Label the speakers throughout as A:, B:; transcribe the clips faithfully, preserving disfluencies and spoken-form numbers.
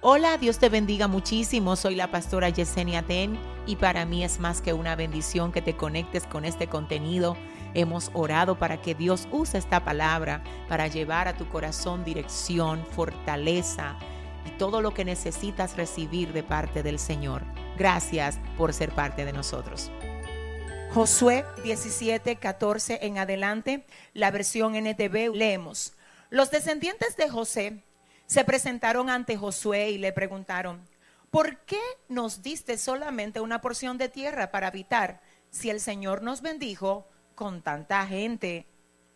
A: Hola, Dios te bendiga muchísimo. Soy la pastora Yesenia Ten y para mí es más que una bendición que te conectes con este contenido. Hemos orado para que Dios use esta palabra para llevar a tu corazón dirección, fortaleza y todo lo que necesitas recibir de parte del Señor. Gracias por ser parte de nosotros. Josué diecisiete, catorce en adelante, la versión N T V, leemos: Los descendientes de José se presentaron ante Josué y le preguntaron: ¿por qué nos diste solamente una porción de tierra para habitar si el Señor nos bendijo con tanta gente?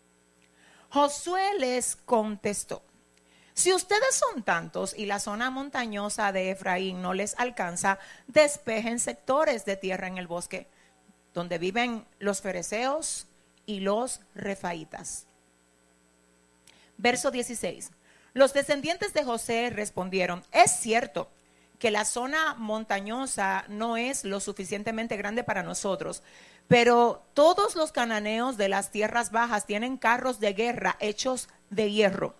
A: Josué les contestó: si ustedes son tantos y la zona montañosa de Efraín no les alcanza, despejen sectores de tierra en el bosque, donde viven los fereceos y los refaitas. Verso dieciséis. Los descendientes de José respondieron: es cierto que la zona montañosa no es lo suficientemente grande para nosotros, pero todos los cananeos de las tierras bajas tienen carros de guerra hechos de hierro.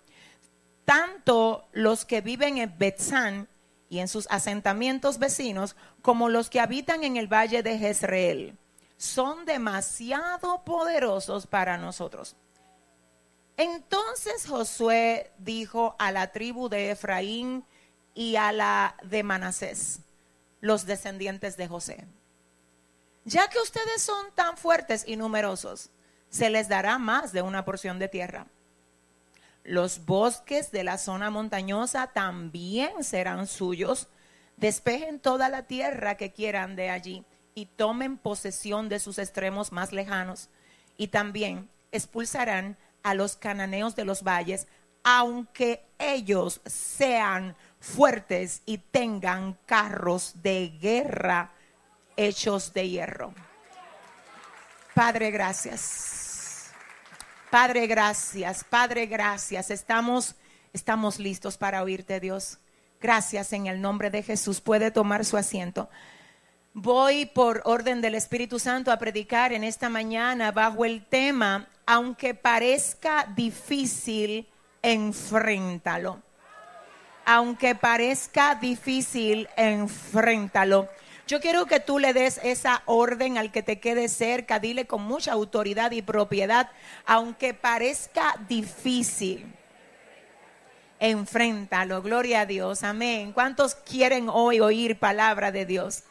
A: Tanto los que viven en Betzán y en sus asentamientos vecinos, como los que habitan en el valle de Jezreel, son demasiado poderosos para nosotros. Entonces Josué dijo a la tribu de Efraín y a la de Manasés, los descendientes de José: ya que ustedes son tan fuertes y numerosos, se les dará más de una porción de tierra. Los bosques de la zona montañosa también serán suyos. Despejen toda la tierra que quieran de allí y tomen posesión de sus extremos más lejanos. Y también expulsarán a los cananeos de los valles, aunque ellos sean fuertes y tengan carros de guerra hechos de hierro. Padre, gracias. Padre, gracias. Padre, gracias. Estamos, estamos listos para oírte, Dios. Gracias en el nombre de Jesús. Puede tomar su asiento. Voy por orden del Espíritu Santo a predicar en esta mañana bajo el tema: aunque parezca difícil, enfréntalo. Aunque parezca difícil, enfréntalo. Yo quiero que tú le des esa orden al que te quede cerca. Dile con mucha autoridad y propiedad: aunque parezca difícil, enfréntalo. Gloria a Dios, amén. ¿Cuántos quieren hoy oír palabra de Dios?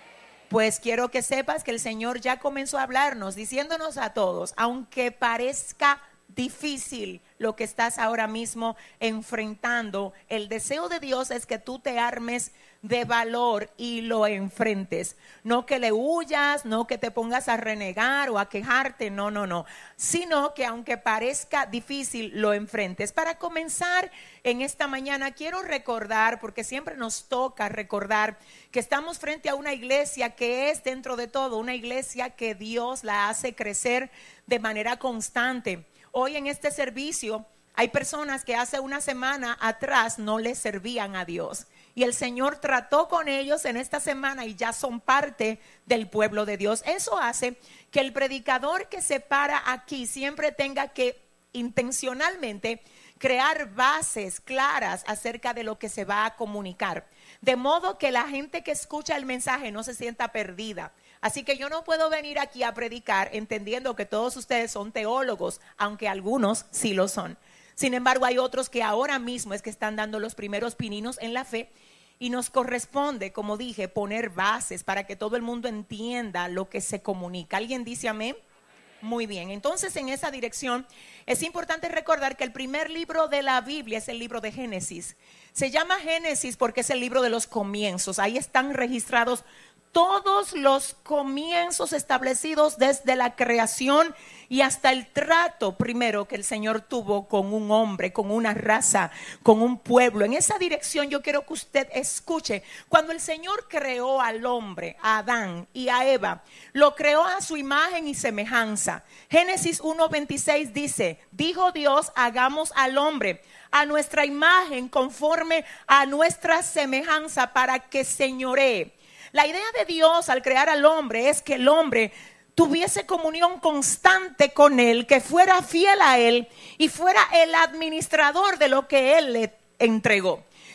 A: Pues quiero que sepas que el Señor ya comenzó a hablarnos, diciéndonos a todos: aunque parezca difícil lo que estás ahora mismo enfrentando, el deseo de Dios es que tú te armes de valor y lo enfrentes. No que le huyas, no que te pongas a renegar o a quejarte, no, no, no. Sino que aunque parezca difícil, lo enfrentes. Para comenzar en esta mañana, quiero recordar, porque siempre nos toca recordar, que estamos frente a una iglesia que es, dentro de todo, una iglesia que Dios la hace crecer de manera constante. Hoy en este servicio hay personas que hace una semana atrás no le servían a Dios, y el Señor trató con ellos en esta semana y ya son parte del pueblo de Dios. Eso hace que el predicador que se para aquí siempre tenga que intencionalmente crear bases claras acerca de lo que se va a comunicar, de modo que la gente que escucha el mensaje no se sienta perdida. Así que yo no puedo venir aquí a predicar entendiendo que todos ustedes son teólogos, aunque algunos sí lo son. Sin embargo, hay otros que ahora mismo es que están dando los primeros pininos en la fe, y nos corresponde, como dije, poner bases para que todo el mundo entienda lo que se comunica. ¿Alguien dice amén? Muy bien, entonces en esa dirección es importante recordar que el primer libro de la Biblia es el libro de Génesis. Se llama Génesis porque es el libro de los comienzos. Ahí están registrados todos los comienzos establecidos desde la creación y hasta el trato primero que el Señor tuvo con un hombre, con una raza, con un pueblo. En esa dirección yo quiero que usted escuche. Cuando el Señor creó al hombre, a Adán y a Eva, lo creó a su imagen y semejanza. Génesis uno veintiséis dice: dijo Dios, hagamos al hombre a nuestra imagen, conforme a nuestra semejanza, para que señoree. La idea de Dios al crear al hombre es que el hombre tuviese comunión constante con él, que fuera fiel a él y fuera el administrador de lo que él le entregó.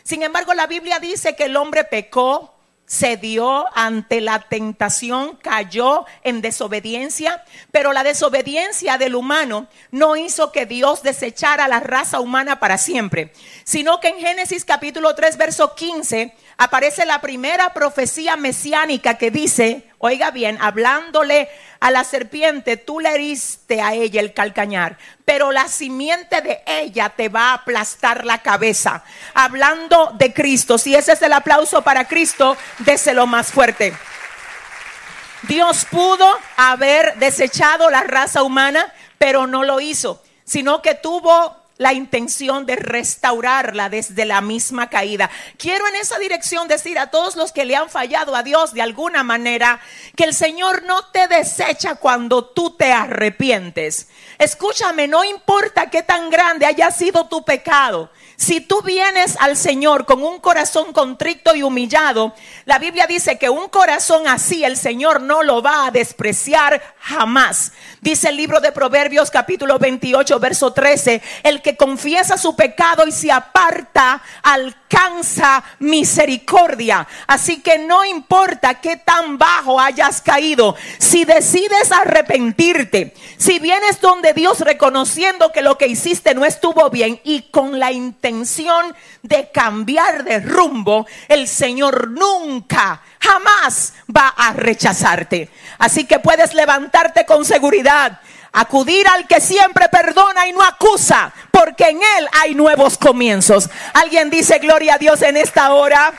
A: Sin embargo, la Biblia dice que el hombre pecó, cedió ante la tentación, cayó en desobediencia, pero la desobediencia del humano no hizo que Dios desechara la raza humana para siempre, sino que en Génesis capítulo tres, verso quince, aparece la primera profecía mesiánica que dice, oiga bien, hablándole a la serpiente, tú le heriste a ella el calcañar, pero la simiente de ella te va a aplastar la cabeza. Hablando de Cristo, si ese es el aplauso para Cristo, déselo más fuerte. Dios pudo haber desechado la raza humana, pero no lo hizo, sino que tuvo la intención de restaurarla desde la misma caída. Quiero en esa dirección decir a todos los que le han fallado a Dios de alguna manera, que el Señor no te desecha cuando tú te arrepientes. Escúchame, no importa qué tan grande haya sido tu pecado. Si tú vienes al Señor con un corazón contrito y humillado, la Biblia dice que un corazón así el Señor no lo va a despreciar jamás. Dice el libro de Proverbios capítulo veintiocho, verso trece, el que confiesa su pecado y se aparta alcanza misericordia. Así que no importa qué tan bajo hayas caído, si decides arrepentirte, si vienes donde Dios reconociendo que lo que hiciste no estuvo bien y con la intención de cambiar de rumbo, el Señor nunca, jamás va a rechazarte. Así que puedes levantarte con seguridad, acudir al que siempre perdona y no acusa, porque en Él hay nuevos comienzos. Alguien dice gloria a Dios en esta hora.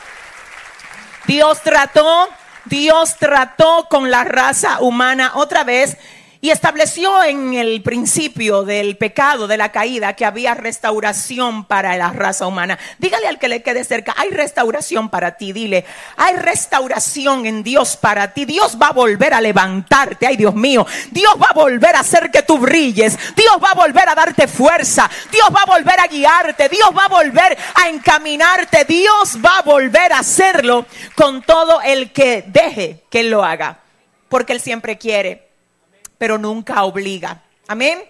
A: Dios trató, Dios trató con la raza humana otra vez y estableció en el principio del pecado, de la caída, que había restauración para la raza humana. Dígale al que le quede cerca, hay restauración para ti. Dile, hay restauración en Dios para ti. Dios va a volver a levantarte. Ay, Dios mío, Dios va a volver a hacer que tú brilles. Dios va a volver a darte fuerza. Dios va a volver a guiarte. Dios va a volver a encaminarte. Dios va a volver a hacerlo con todo el que deje que Él lo haga, porque Él siempre quiere, pero nunca obliga. Amén.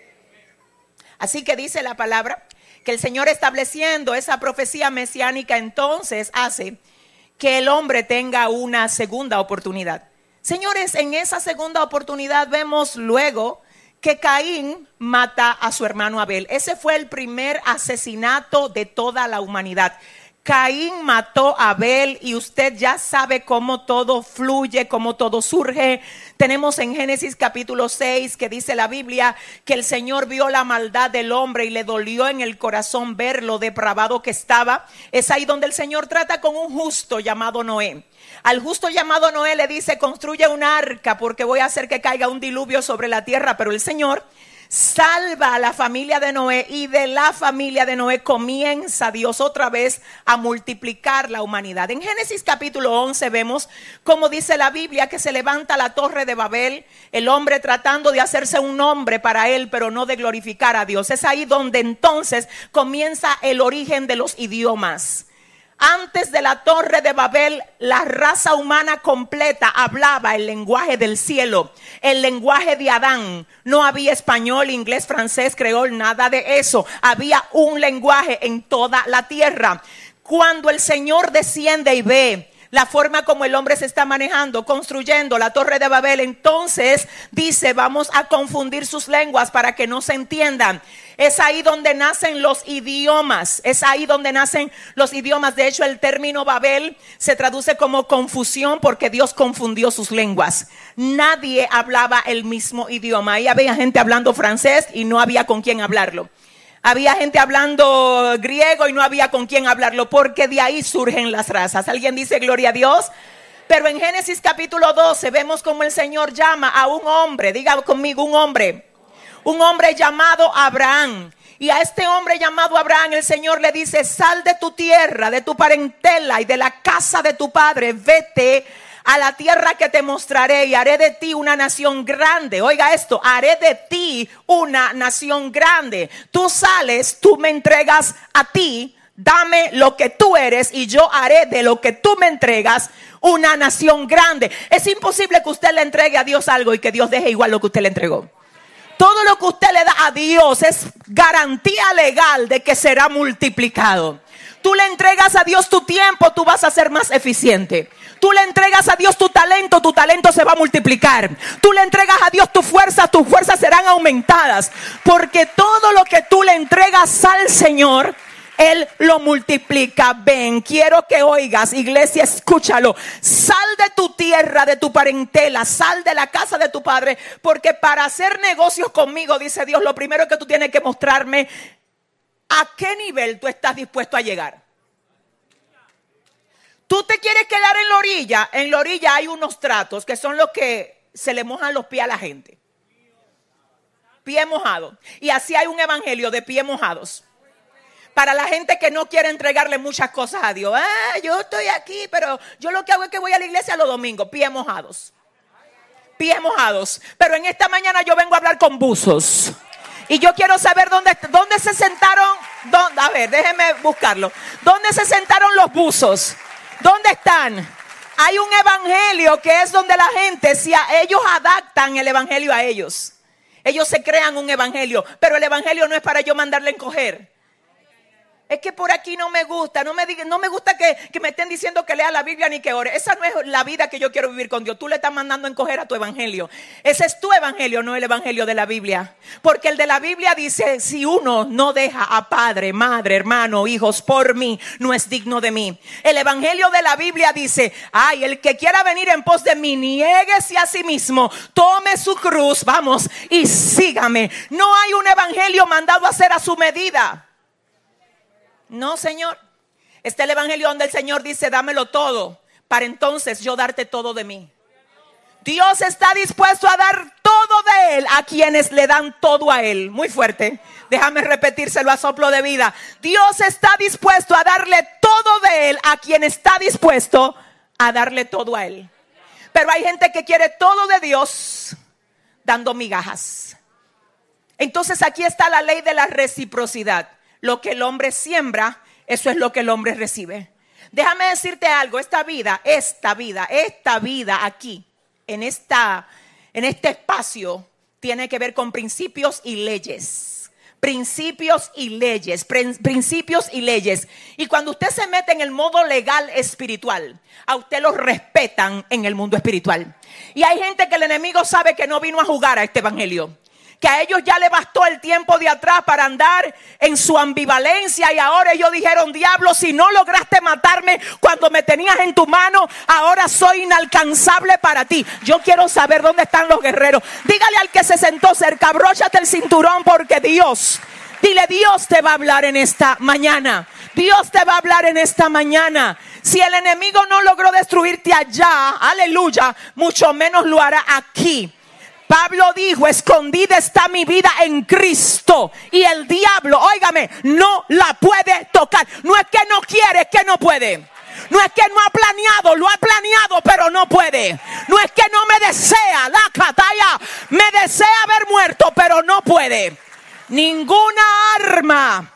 A: Así que dice la palabra que el Señor, estableciendo esa profecía mesiánica, entonces hace que el hombre tenga una segunda oportunidad. Señores, en esa segunda oportunidad vemos luego que Caín mata a su hermano Abel. Ese fue el primer asesinato de toda la humanidad. Caín mató a Abel y usted ya sabe cómo todo fluye, cómo todo surge. Tenemos en Génesis capítulo seis que dice la Biblia que el Señor vio la maldad del hombre y le dolió en el corazón ver lo depravado que estaba. Es ahí donde el Señor trata con un justo llamado Noé. Al justo llamado Noé le dice: construye un arca porque voy a hacer que caiga un diluvio sobre la tierra. Pero el Señor salva a la familia de Noé, y de la familia de Noé comienza Dios otra vez a multiplicar la humanidad. En Génesis capítulo once vemos cómo dice la Biblia que se levanta la torre de Babel, el hombre tratando de hacerse un nombre para él, pero no de glorificar a Dios. Es ahí donde entonces comienza el origen de los idiomas. Antes de la torre de Babel, la raza humana completa hablaba el lenguaje del cielo, el lenguaje de Adán. No había español, inglés, francés, creol, nada de eso. Había un lenguaje en toda la tierra. Cuando el Señor desciende y ve la forma como el hombre se está manejando, construyendo la torre de Babel, entonces dice: vamos a confundir sus lenguas para que no se entiendan. Es ahí donde nacen los idiomas, es ahí donde nacen los idiomas. De hecho, el término Babel se traduce como confusión, porque Dios confundió sus lenguas. Nadie hablaba el mismo idioma. Ahí había gente hablando francés y no había con quién hablarlo. Había gente hablando griego y no había con quién hablarlo, porque de ahí surgen las razas. ¿Alguien dice gloria a Dios? Pero en Génesis capítulo doce vemos cómo el Señor llama a un hombre. Diga conmigo, un hombre. Un hombre llamado Abraham. Y a este hombre llamado Abraham el Señor le dice: sal de tu tierra, de tu parentela y de la casa de tu padre. Vete a la tierra que te mostraré y haré de ti una nación grande. Oiga esto: haré de ti una nación grande. Tú sales, tú me entregas a ti, dame lo que tú eres y yo haré de lo que tú me entregas una nación grande. Es imposible que usted le entregue a Dios algo y que Dios deje igual lo que usted le entregó. Todo lo que usted le da a Dios es garantía legal de que será multiplicado. Tú le entregas a Dios tu tiempo, tú vas a ser más eficiente. Tú le entregas a Dios tu talento, tu talento se va a multiplicar. Tú le entregas a Dios tu fuerza, tus fuerzas serán aumentadas. Porque todo lo que tú le entregas al Señor, Él lo multiplica. Ven, quiero que oigas, iglesia, escúchalo. Sal de tu tierra, de tu parentela, sal de la casa de tu padre. Porque para hacer negocios conmigo, dice Dios, lo primero que tú tienes que mostrarme, ¿a qué nivel tú estás dispuesto a llegar? ¿Tú te quieres quedar en la orilla? En la orilla hay unos tratos que son los que se le mojan los pies a la gente. Pie mojado. Y así hay un evangelio de pie mojados. Para la gente que no quiere entregarle muchas cosas a Dios. Ah, yo estoy aquí, pero yo lo que hago es que voy a la iglesia los domingos. Pie mojados. Pie mojados. Pero en esta mañana yo vengo a hablar con buzos. Y yo quiero saber dónde, dónde se sentaron. Dónde, a ver, déjenme buscarlo. ¿Dónde se sentaron los buzos? ¿Dónde están? Hay un evangelio que es donde la gente, si a ellos adaptan el evangelio a ellos. Ellos se crean un evangelio, pero el evangelio no es para yo mandarle a encoger. Es que por aquí no me gusta, no me, diga, no me gusta que, que me estén diciendo que lea la Biblia ni que ore. Esa no es la vida que yo quiero vivir con Dios. Tú le estás mandando a encoger a tu evangelio. Ese es tu evangelio, no el evangelio de la Biblia. Porque el de la Biblia dice, si uno no deja a padre, madre, hermano, hijos por mí, no es digno de mí. El evangelio de la Biblia dice, ay, el que quiera venir en pos de mí, niéguese a sí mismo, tome su cruz, vamos, y sígame. No hay un evangelio mandado a hacer a su medida. No, Señor. Está el evangelio donde el Señor dice, dámelo todo, para entonces yo darte todo de mí. Dios está dispuesto a dar todo de Él a quienes le dan todo a Él. Muy fuerte. Déjame repetírselo a soplo de vida. Dios está dispuesto a darle todo de Él a quien está dispuesto a darle todo a Él. Pero hay gente que quiere todo de Dios dando migajas. Entonces aquí está la ley de la reciprocidad. Lo que el hombre siembra, eso es lo que el hombre recibe. Déjame decirte algo, esta vida, esta vida, esta vida aquí, en, esta, en este espacio, tiene que ver con principios y leyes. Principios y leyes, principios y leyes. Y cuando usted se mete en el modo legal espiritual, a usted lo respetan en el mundo espiritual. Y hay gente que el enemigo sabe que no vino a jugar a este evangelio. Que a ellos ya le bastó el tiempo de atrás para andar en su ambivalencia. Y ahora ellos dijeron, diablo, si no lograste matarme cuando me tenías en tu mano, ahora soy inalcanzable para ti. Yo quiero saber dónde están los guerreros. Dígale al que se sentó cerca, abróchate el cinturón porque Dios, dile, Dios te va a hablar en esta mañana. Dios te va a hablar en esta mañana. Si el enemigo no logró destruirte allá, aleluya, mucho menos lo hará aquí. Pablo dijo, escondida está mi vida en Cristo. Y el diablo, óigame, no la puede tocar. No es que no quiere, es que no puede. No es que no ha planeado, lo ha planeado, pero no puede. No es que no me desea, la catalla, me desea haber muerto, pero no puede. Ninguna arma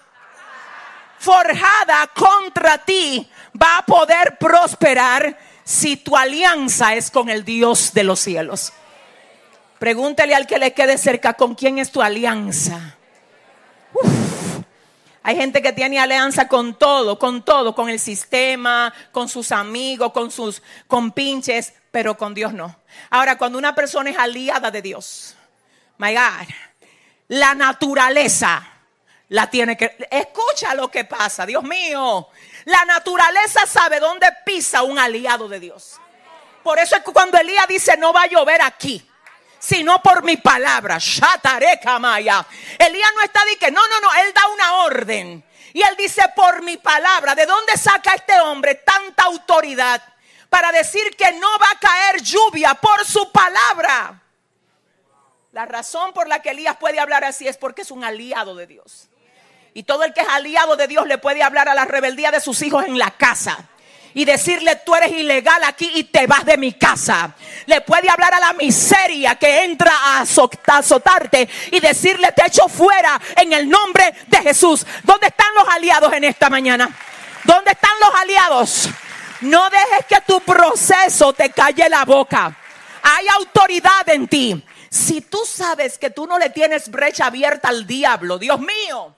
A: forjada contra ti va a poder prosperar si tu alianza es con el Dios de los cielos. Pregúntele al que le quede cerca, ¿con quién es tu alianza? Uf. Hay gente que tiene alianza con todo, con todo, con el sistema, con sus amigos, con sus compinches, pero con Dios no. Ahora, cuando una persona es aliada de Dios, my God, la naturaleza la tiene que... Escucha lo que pasa, Dios mío. La naturaleza sabe dónde pisa un aliado de Dios. Por eso es que cuando Elías dice, no va a llover aquí, sino por mi palabra. Shatarekamaya. Elías no está de que no, no, no, él da una orden. Y él dice, por mi palabra. ¿De dónde saca este hombre tanta autoridad para decir que no va a caer lluvia por su palabra? La razón por la que Elías puede hablar así es porque es un aliado de Dios. Y todo el que es aliado de Dios le puede hablar a la rebeldía de sus hijos en la casa y decirle, tú eres ilegal aquí y te vas de mi casa. Le puede hablar a la miseria que entra a azotarte y decirle, te echo fuera en el nombre de Jesús. ¿Dónde están los aliados en esta mañana? ¿Dónde están los aliados? No dejes que tu proceso te calle la boca. Hay autoridad en ti. Si tú sabes que tú no le tienes brecha abierta al diablo, Dios mío,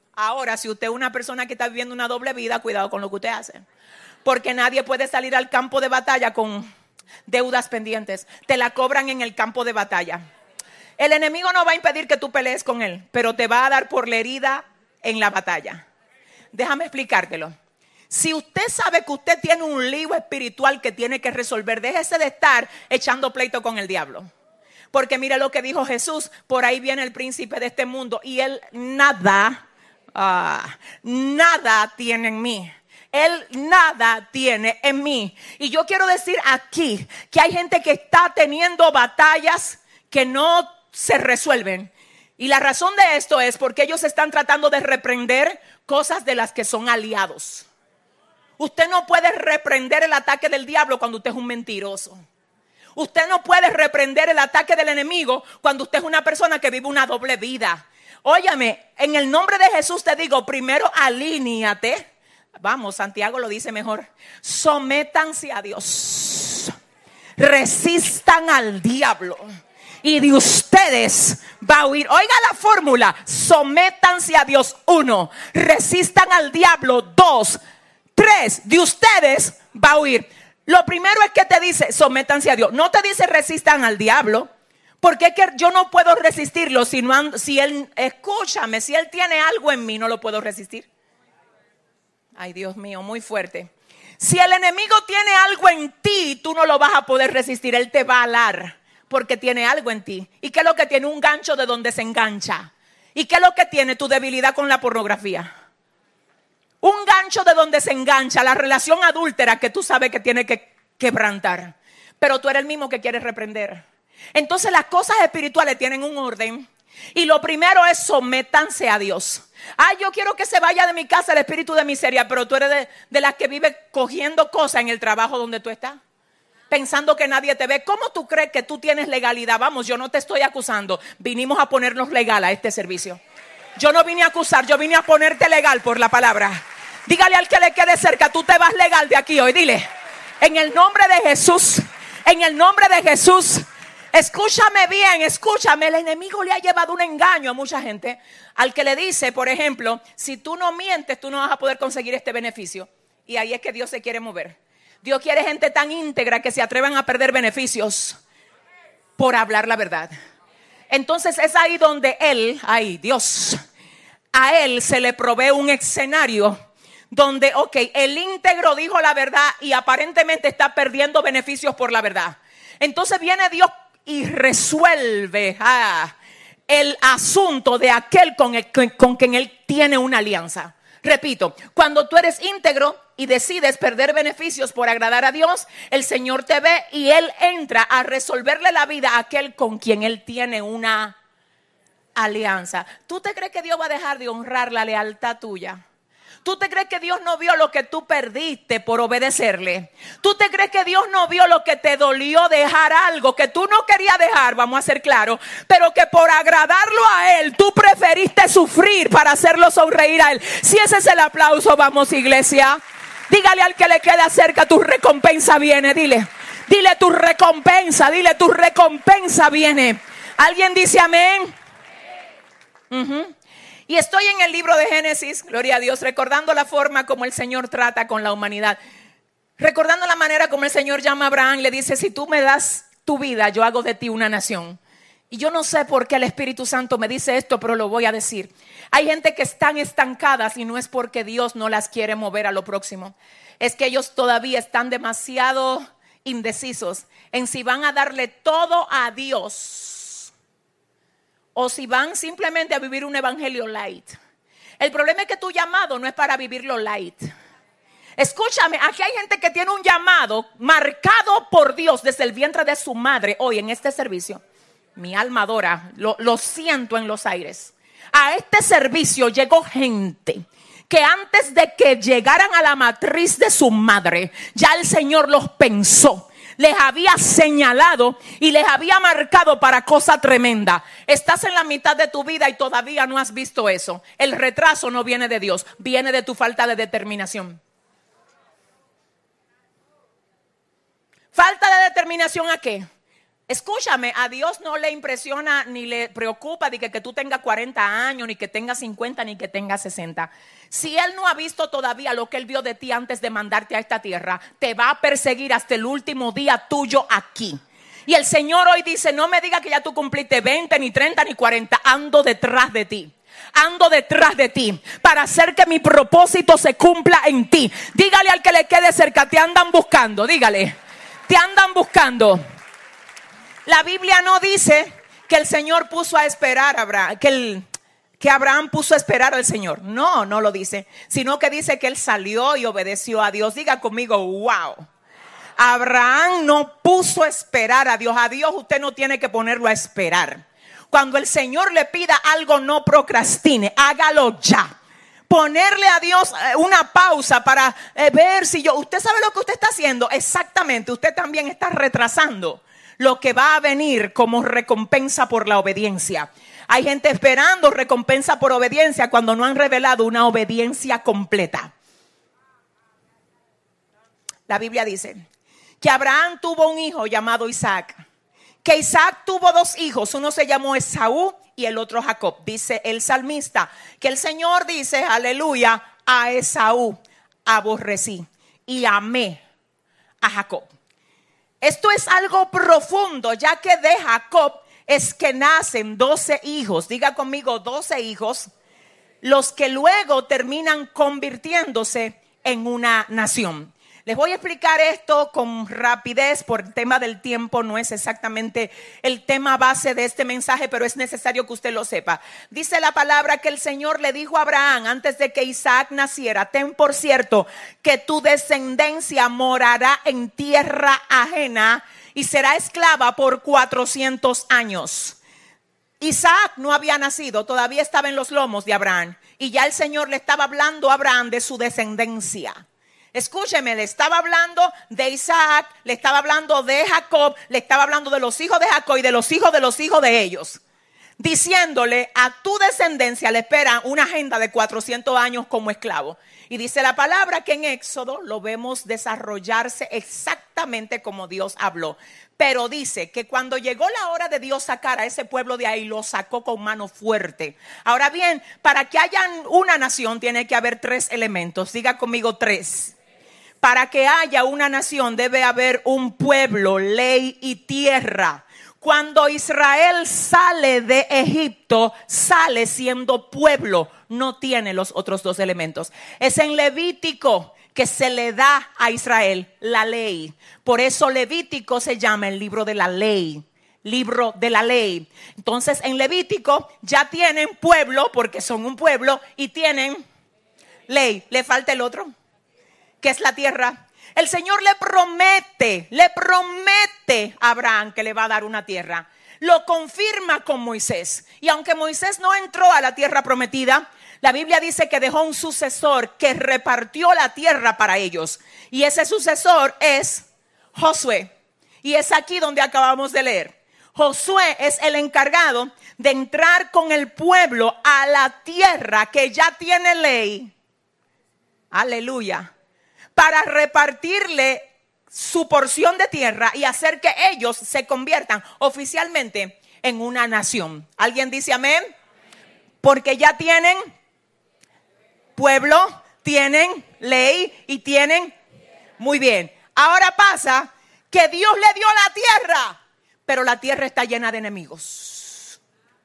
A: Ahora, si usted es una persona que está viviendo una doble vida, cuidado con lo que usted hace. Porque nadie puede salir al campo de batalla con deudas pendientes. Te la cobran en el campo de batalla. El enemigo no va a impedir que tú pelees con él, pero te va a dar por la herida en la batalla. Déjame explicártelo. Si usted sabe que usted tiene un lío espiritual que tiene que resolver, déjese de estar echando pleito con el diablo. Porque mire lo que dijo Jesús, por ahí viene el príncipe de este mundo y él nada, ah, nada tiene en mí. Él nada tiene en mí. Y yo quiero decir aquí que hay gente que está teniendo batallas que no se resuelven. Y la razón de esto es porque ellos están tratando de reprender cosas de las que son aliados. Usted no puede reprender el ataque del diablo cuando usted es un mentiroso. Usted no puede reprender el ataque del enemigo cuando usted es una persona que vive una doble vida. Óyame, en el nombre de Jesús te digo, primero alíñate. Vamos, Santiago lo dice mejor. Sométanse a Dios. Resistan al diablo. Y de ustedes va a huir. Oiga la fórmula. Sométanse a Dios. Uno. Resistan al diablo. Dos. Tres. De ustedes va a huir. Lo primero es que te dice sométanse a Dios. No te dice resistan al diablo. Porque es que yo no puedo resistirlo si, no, si él, escúchame, si él tiene algo en mí, no lo puedo resistir. Ay, Dios mío, muy fuerte. Si el enemigo tiene algo en ti, tú no lo vas a poder resistir. Él te va a alar porque tiene algo en ti. ¿Y qué es lo que tiene? Un gancho de donde se engancha. ¿Y qué es lo que tiene? Tu debilidad con la pornografía. Un gancho de donde se engancha la relación adúltera que tú sabes que tiene que quebrantar. Pero tú eres el mismo que quieres reprender. Entonces las cosas espirituales tienen un orden. Y lo primero es sométanse a Dios. Ay, yo quiero que se vaya de mi casa el espíritu de miseria. Pero tú eres de, de las que vive cogiendo cosas en el trabajo donde tú estás, pensando que nadie te ve. ¿Cómo tú crees que tú tienes legalidad? Vamos, yo no te estoy acusando. Vinimos a ponernos legal a este servicio. Yo no vine a acusar, yo vine a ponerte legal por la palabra. Dígale al que le quede cerca, tú te vas legal de aquí hoy. Dile, en el nombre de Jesús, en el nombre de Jesús. Escúchame bien, escúchame. El enemigo le ha llevado un engaño a mucha gente, al que le dice, por ejemplo, si tú no mientes, tú no vas a poder conseguir este beneficio. Y ahí es que Dios se quiere mover. Dios quiere gente tan íntegra que se atrevan a perder beneficios por hablar la verdad. Entonces es ahí donde Él, ay Dios, a Él se le provee un escenario donde, ok, el íntegro dijo la verdad y aparentemente está perdiendo beneficios por la verdad. Entonces viene Dios y resuelve ah, el asunto de aquel con, el, con quien Él tiene una alianza. Repito, cuando tú eres íntegro y decides perder beneficios por agradar a Dios, el Señor te ve y Él entra a resolverle la vida a aquel con quien Él tiene una alianza. ¿Tú te crees que Dios va a dejar de honrar la lealtad tuya? ¿Tú te crees que Dios no vio lo que tú perdiste por obedecerle? ¿Tú te crees que Dios no vio lo que te dolió dejar algo que tú no querías dejar? Vamos a ser claros. Pero que por agradarlo a Él, tú preferiste sufrir para hacerlo sonreír a Él. Si ese es el aplauso, vamos, iglesia. Dígale al que le queda cerca, tu recompensa viene. Dile, dile tu recompensa, dile tu recompensa viene. ¿Alguien dice amén? Uh-huh. Y estoy en el libro de Génesis, gloria a Dios, recordando la forma como el Señor trata con la humanidad. Recordando la manera como el Señor llama a Abraham, le dice, si tú me das tu vida, yo hago de ti una nación. Y yo no sé por qué el Espíritu Santo me dice esto, pero lo voy a decir. Hay gente que están estancadas y no es porque Dios no las quiere mover a lo próximo. Es que ellos todavía están demasiado indecisos en si van a darle todo a Dios o si van simplemente a vivir un evangelio light. El problema es que tu llamado no es para vivirlo light. Escúchame, aquí hay gente que tiene un llamado marcado por Dios desde el vientre de su madre. Hoy en este servicio, mi alma adora, lo, lo siento en los aires. A este servicio llegó gente que antes de que llegaran a la matriz de su madre, ya el Señor los pensó. Les había señalado y les había marcado para cosa tremenda. Estás en la mitad de tu vida y todavía no has visto eso. El retraso no viene de Dios, viene de tu falta de determinación. ¿Falta de determinación a qué? Escúchame, a Dios no le impresiona ni le preocupa de que, que tú tengas cuarenta años, ni que tengas cincuenta, ni que tengas sesenta. Si Él no ha visto todavía lo que Él vio de ti antes de mandarte a esta tierra, te va a perseguir hasta el último día tuyo aquí. Y el Señor hoy dice, no me diga que ya tú cumpliste veinte, ni treinta, ni cuarenta, ando detrás de ti. Ando detrás de ti para hacer que mi propósito se cumpla en ti. Dígale al que le quede cerca, te andan buscando, dígale, te andan buscando. La Biblia no dice que el Señor puso a esperar a Abraham, que, el, que Abraham puso a esperar al Señor. No, no lo dice, sino que dice que él salió y obedeció a Dios. Diga conmigo, wow. Abraham no puso a esperar a Dios. A Dios usted no tiene que ponerlo a esperar. Cuando el Señor le pida algo, no procrastine, hágalo ya. Ponerle a Dios una pausa para ver si yo, usted sabe lo que usted está haciendo. Exactamente, usted también está retrasando lo que va a venir como recompensa por la obediencia. Hay gente esperando recompensa por obediencia cuando no han revelado una obediencia completa. La Biblia dice que Abraham tuvo un hijo llamado Isaac. Que Isaac tuvo dos hijos, uno se llamó Esaú y el otro Jacob. Dice el salmista que el Señor dice, aleluya, a Esaú aborrecí y amé a Jacob. Esto es algo profundo, ya que de Jacob es que nacen doce hijos. Diga conmigo, doce hijos, los que luego terminan convirtiéndose en una nación. Les voy a explicar esto con rapidez por el tema del tiempo. No es exactamente el tema base de este mensaje, pero es necesario que usted lo sepa. Dice la palabra que el Señor le dijo a Abraham antes de que Isaac naciera: ten por cierto que tu descendencia morará en tierra ajena y será esclava por cuatrocientos años. Isaac no había nacido, todavía estaba en los lomos de Abraham, y ya el Señor le estaba hablando a Abraham de su descendencia. Escúcheme, le estaba hablando de Isaac, le estaba hablando de Jacob, le estaba hablando de los hijos de Jacob y de los hijos de los hijos de ellos, diciéndole: a tu descendencia le espera una agenda de cuatrocientos años como esclavo. Y dice la palabra que en Éxodo lo vemos desarrollarse exactamente como Dios habló. Pero dice que cuando llegó la hora de Dios sacar a ese pueblo de ahí, lo sacó con mano fuerte. Ahora bien, para que haya una nación tiene que haber tres elementos. Diga conmigo, tres. Para que haya una nación debe haber un pueblo, ley y tierra. Cuando Israel sale de Egipto, sale siendo pueblo, no tiene los otros dos elementos. Es en Levítico que se le da a Israel la ley. Por eso Levítico se llama el libro de la ley. Libro de la ley. Entonces en Levítico ya tienen pueblo porque son un pueblo y tienen ley. Le falta el otro, que es la tierra. El Señor le promete, le promete a Abraham que le va a dar una tierra. Lo confirma con Moisés. Y aunque Moisés no entró a la tierra prometida, la Biblia dice que dejó un sucesor que repartió la tierra para ellos. Y ese sucesor es Josué. Y es aquí donde acabamos de leer. Josué es el encargado de entrar con el pueblo a la tierra que ya tiene ley. Aleluya. Para repartirle su porción de tierra y hacer que ellos se conviertan oficialmente en una nación. ¿Alguien dice amén? Porque ya tienen pueblo, tienen ley y tienen... Muy bien. Ahora pasa que Dios le dio la tierra, pero la tierra está llena de enemigos.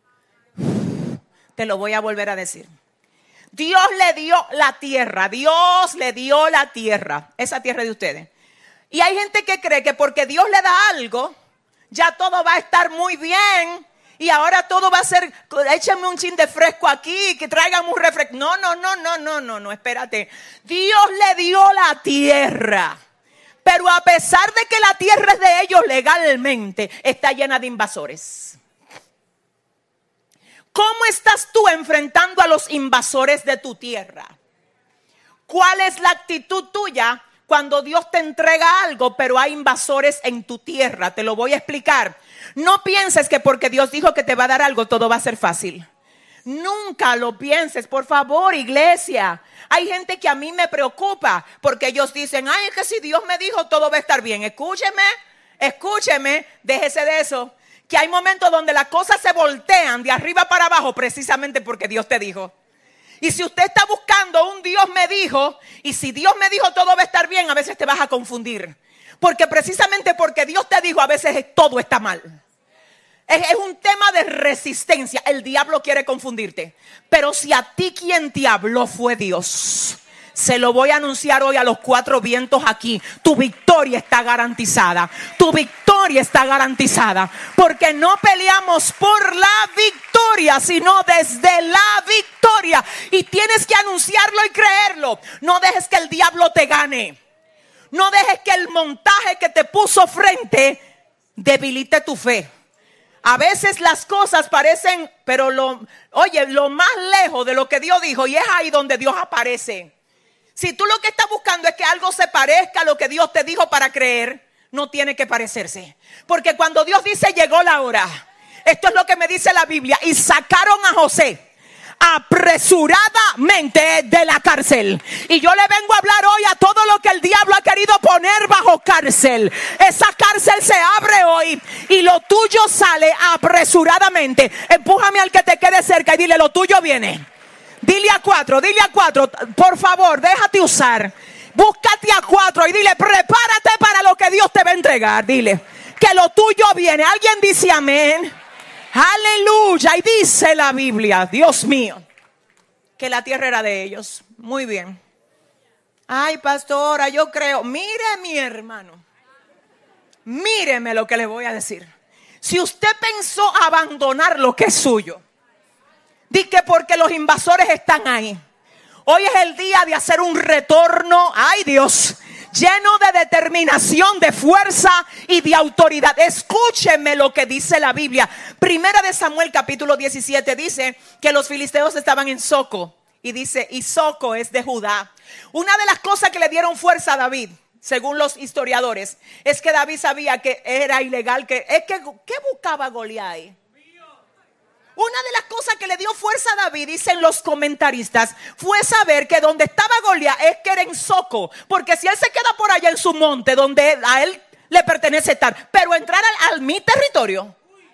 A: Te lo voy a volver a decir. Dios le dio la tierra, Dios le dio la tierra, esa tierra de ustedes. Y hay gente que cree que porque Dios le da algo, ya todo va a estar muy bien. Y ahora todo va a ser, échame un chin de fresco aquí, que traigan un refresco. No, no, no, no, no, no, no, espérate. Dios le dio la tierra. Pero a pesar de que la tierra es de ellos legalmente, está llena de invasores. ¿Cómo estás tú enfrentando a los invasores de tu tierra? ¿Cuál es la actitud tuya cuando Dios te entrega algo, pero hay invasores en tu tierra? Te lo voy a explicar. No pienses que porque Dios dijo que te va a dar algo, todo va a ser fácil. Nunca lo pienses, por favor, iglesia. Hay gente que a mí me preocupa porque ellos dicen: ay, es que si Dios me dijo, todo va a estar bien. Escúcheme, Escúcheme, déjese de eso. Que hay momentos donde las cosas se voltean de arriba para abajo precisamente porque Dios te dijo. Y si usted está buscando un Dios me dijo, y si Dios me dijo todo va a estar bien, a veces te vas a confundir. Porque precisamente porque Dios te dijo, a veces todo está mal. Es, es un tema de resistencia. El diablo quiere confundirte. Pero si a ti quien te habló fue Dios, se lo voy a anunciar hoy a los cuatro vientos aquí. Tu victoria está garantizada. Tu victoria está garantizada. Porque no peleamos por la victoria, sino desde la victoria. Y tienes que anunciarlo y creerlo. No dejes que el diablo te gane. No dejes que el montaje que te puso frente debilite tu fe. A veces las cosas parecen, pero lo, oye, lo más lejos de lo que Dios dijo, y es ahí donde Dios aparece. Si tú lo que estás buscando es que algo se parezca a lo que Dios te dijo para creer, no tiene que parecerse. Porque cuando Dios dice llegó la hora, esto es lo que me dice la Biblia, y sacaron a José apresuradamente de la cárcel. Y yo le vengo a hablar hoy a todo lo que el diablo ha querido poner bajo cárcel. Esa cárcel se abre hoy y lo tuyo sale apresuradamente. Empújame al que te quede cerca y dile: lo tuyo viene. Dile a cuatro, dile a cuatro, por favor, déjate usar. Búscate a cuatro y dile: prepárate para lo que Dios te va a entregar. Dile que lo tuyo viene. Alguien dice amén. Aleluya. Y dice la Biblia, Dios mío, que la tierra era de ellos. Muy bien. Ay, pastora, yo creo. Mire, mi hermano, míreme lo que le voy a decir. Si usted pensó abandonar lo que es suyo, di que porque los invasores están ahí. Hoy es el día de hacer un retorno, ay Dios, lleno de determinación, de fuerza y de autoridad. Escúchenme lo que dice la Biblia. Primera de Samuel capítulo diecisiete dice que los filisteos estaban en Soco. Y dice, y Soco es de Judá. Una de las cosas que le dieron fuerza a David, según los historiadores, es que David sabía que era ilegal. Que, es que, ¿qué buscaba Goliat ahí? Una de las cosas que le dio fuerza a David, dicen los comentaristas, fue saber que donde estaba Goliat es que era en Soco. Porque si él se queda por allá en su monte, donde a él le pertenece estar, pero entrar al, al mi territorio.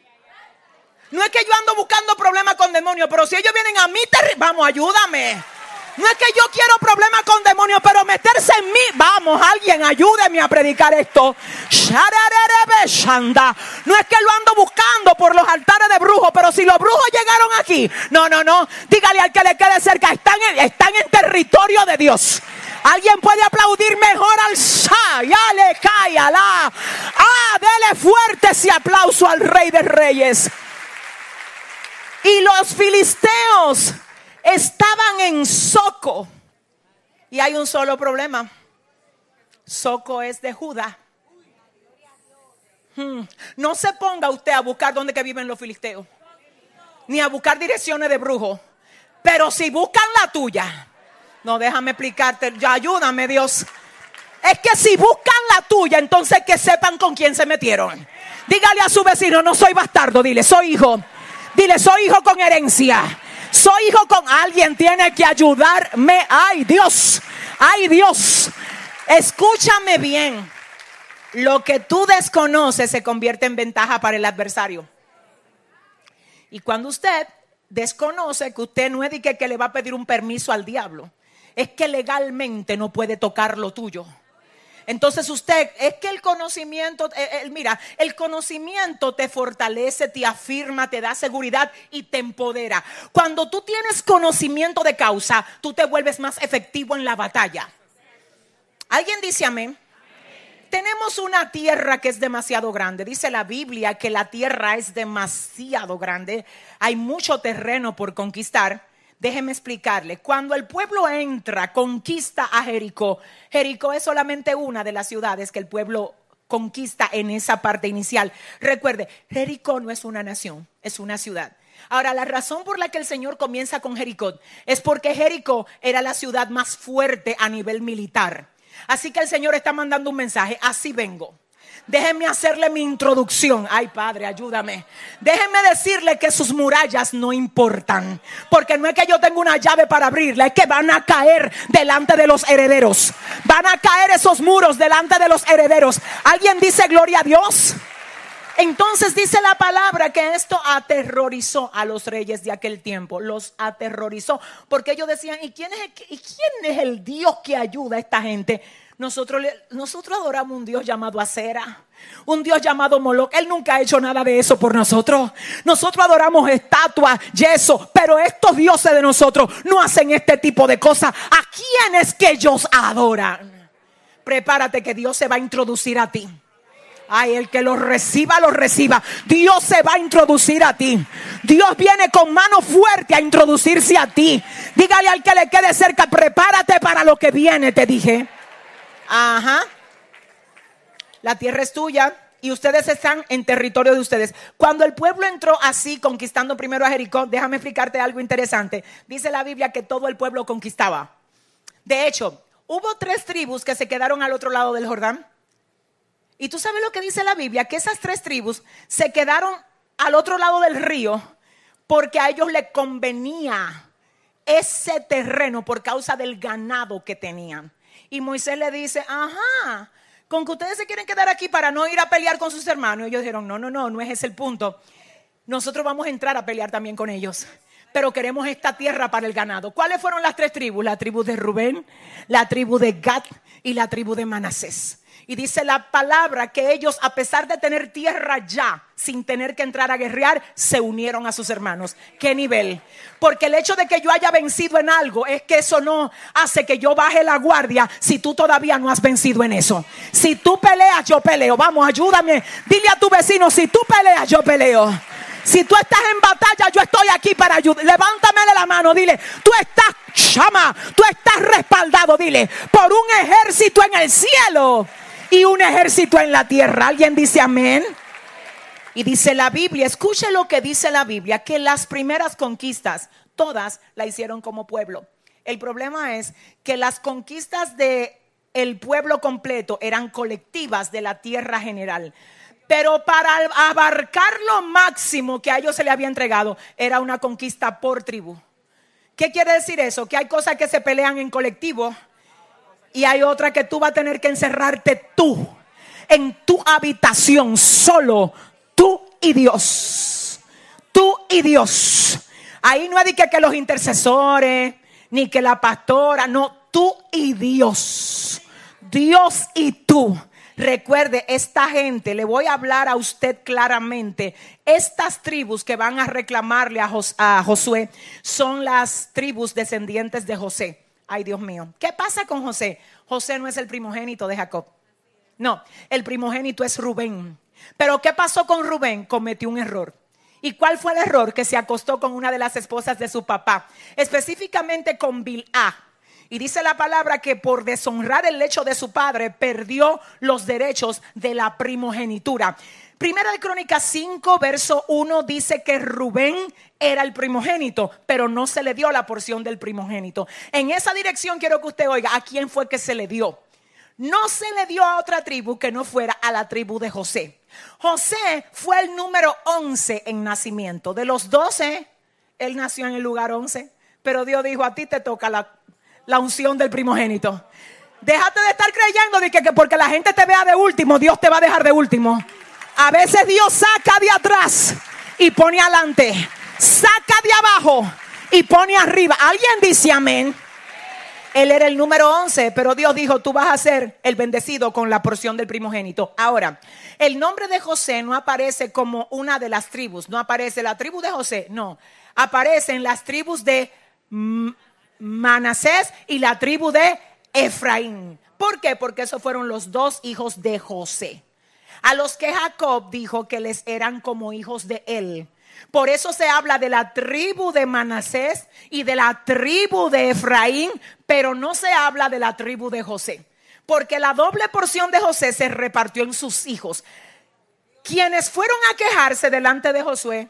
A: No es que yo ando buscando problemas con demonios, pero si ellos vienen a mi territorio, vamos, ayúdame. No es que yo quiero problemas con demonios, pero meterse en mí. Vamos, alguien ayúdeme a predicar esto. No es que lo ando buscando por los altares de brujos, pero si los brujos llegaron aquí, no, no, no. Dígale al que le quede cerca, están en, están en territorio de Dios. Alguien puede aplaudir mejor al Shah. Ya le cae a la. Ah, dele fuerte ese aplauso al Rey de Reyes. Y los filisteos estaban en Soco. Y hay un solo problema. Soco es de Judá. Hmm. No se ponga usted a buscar dónde que viven los filisteos, ni a buscar direcciones de brujos. Pero si buscan la tuya, no, déjame explicarte, ya ayúdame Dios. Es que si buscan la tuya, entonces que sepan con quién se metieron. Dígale a su vecino: no soy bastardo, dile, soy hijo. Dile, soy hijo con herencia. Soy hijo con alguien, tiene que ayudarme. Ay Dios, ay Dios. Escúchame bien. Lo que tú desconoces se convierte en ventaja para el adversario. Y cuando usted desconoce que usted no es de que, que le va a pedir un permiso al diablo, es que legalmente no puede tocar lo tuyo. Entonces usted, es que el conocimiento, eh, eh, mira, el conocimiento te fortalece, te afirma, te da seguridad y te empodera. Cuando tú tienes conocimiento de causa, tú te vuelves más efectivo en la batalla. ¿Alguien dice amén? Amén. Tenemos una tierra que es demasiado grande. Dice la Biblia que la tierra es demasiado grande. Hay mucho terreno por conquistar. Déjeme explicarle, cuando el pueblo entra, conquista a Jericó. Jericó es solamente una de las ciudades que el pueblo conquista en esa parte inicial. Recuerde, Jericó no es una nación, es una ciudad. Ahora, la razón por la que el Señor comienza con Jericó es porque Jericó era la ciudad más fuerte a nivel militar. Así que el Señor está mandando un mensaje: así vengo. Déjenme hacerle mi introducción. Ay, Padre, ayúdame. Déjenme decirle que sus murallas no importan. Porque no es que yo tenga una llave para abrirla, es que van a caer delante de los herederos. Van a caer esos muros delante de los herederos. ¿Alguien dice gloria a Dios? Entonces dice la palabra que esto aterrorizó a los reyes de aquel tiempo. Los aterrorizó porque ellos decían, ¿y quién es el, y quién es el Dios que ayuda a esta gente? Nosotros, nosotros adoramos un Dios llamado Acera, un Dios llamado Moloch. Él nunca ha hecho nada de eso por nosotros. Nosotros adoramos estatuas, yeso, pero estos dioses de nosotros no hacen este tipo de cosas. ¿A quiénes que ellos adoran? Prepárate que Dios se va a introducir a ti. Ay, el que lo reciba, lo reciba. Dios se va a introducir a ti. Dios viene con mano fuerte a introducirse a ti. Dígale al que le quede cerca, prepárate para lo que viene, te dije. Ajá. La tierra es tuya y ustedes están en territorio de ustedes. Cuando el pueblo entró así, conquistando primero a Jericó, déjame explicarte algo interesante. Dice la Biblia que todo el pueblo conquistaba. De hecho, hubo tres tribus que se quedaron al otro lado del Jordán. Y tú sabes lo que dice la Biblia, que esas tres tribus se quedaron al otro lado del río porque a ellos les convenía ese terreno por causa del ganado que tenían. Y Moisés le dice, ajá, con que ustedes se quieren quedar aquí para no ir a pelear con sus hermanos. Y ellos dijeron, no, no, no, no es ese el punto. Nosotros vamos a entrar a pelear también con ellos, pero queremos esta tierra para el ganado. ¿Cuáles fueron las tres tribus? La tribu de Rubén, la tribu de Gad y la tribu de Manasés. Y dice la palabra que ellos, a pesar de tener tierra ya, sin tener que entrar a guerrear, se unieron a sus hermanos. ¿Qué nivel? Porque el hecho de que yo haya vencido en algo es que eso no hace que yo baje la guardia si tú todavía no has vencido en eso. Si tú peleas, yo peleo. Vamos, ayúdame. Dile a tu vecino, si tú peleas, yo peleo. Si tú estás en batalla, yo estoy aquí para ayudar. Levántamele la mano, dile, tú estás, chama, tú estás respaldado, dile, por un ejército en el cielo y un ejército en la tierra. ¿Alguien dice amén? Y dice la Biblia, escuche lo que dice la Biblia, que las primeras conquistas, todas la hicieron como pueblo. El problema es que las conquistas de el pueblo completo eran colectivas de la tierra general. Pero para abarcar lo máximo que a ellos se le había entregado, era una conquista por tribu. ¿Qué quiere decir eso? Que hay cosas que se pelean en colectivo y hay otras que tú vas a tener que encerrarte tú, en tu habitación, solo tú y Dios. Tú y Dios. Ahí no es de que, que los intercesores, ni que la pastora, no, tú y Dios. Dios y tú. Recuerde, esta gente, le voy a hablar a usted claramente. Estas tribus que van a reclamarle a, Jos- a Josué son las tribus descendientes de José. Ay, Dios mío, ¿qué pasa con José? José no es el primogénito de Jacob. No, el primogénito es Rubén. Pero ¿qué pasó con Rubén? Cometió un error. ¿Y cuál fue el error? Que se acostó con una de las esposas de su papá, específicamente con Bilhá. Y dice la palabra que por deshonrar el lecho de su padre perdió los derechos de la primogenitura. Primera de Crónicas cinco, verso uno dice que Rubén era el primogénito, pero no se le dio la porción del primogénito. En esa dirección quiero que usted oiga a quién fue que se le dio. No se le dio a otra tribu que no fuera a la tribu de José. José fue el número once en nacimiento. De los doce, él nació en el lugar once. Pero Dios dijo, a ti te toca la, la unción del primogénito. Déjate de estar creyendo de que, que porque la gente te vea de último, Dios te va a dejar de último. A veces Dios saca de atrás y pone adelante. Saca de abajo y pone arriba. ¿Alguien dice amén? Él era el número once, pero Dios dijo, tú vas a ser el bendecido con la porción del primogénito. Ahora, el nombre de José no aparece como una de las tribus. No aparece la tribu de José, no. Aparecen las tribus de Manasés y la tribu de Efraín. ¿Por qué? Porque esos fueron los dos hijos de José, a los que Jacob dijo que les eran como hijos de él. Por eso se habla de la tribu de Manasés y de la tribu de Efraín, pero no se habla de la tribu de José, porque la doble porción de José se repartió en sus hijos. Quienes fueron a quejarse delante de Josué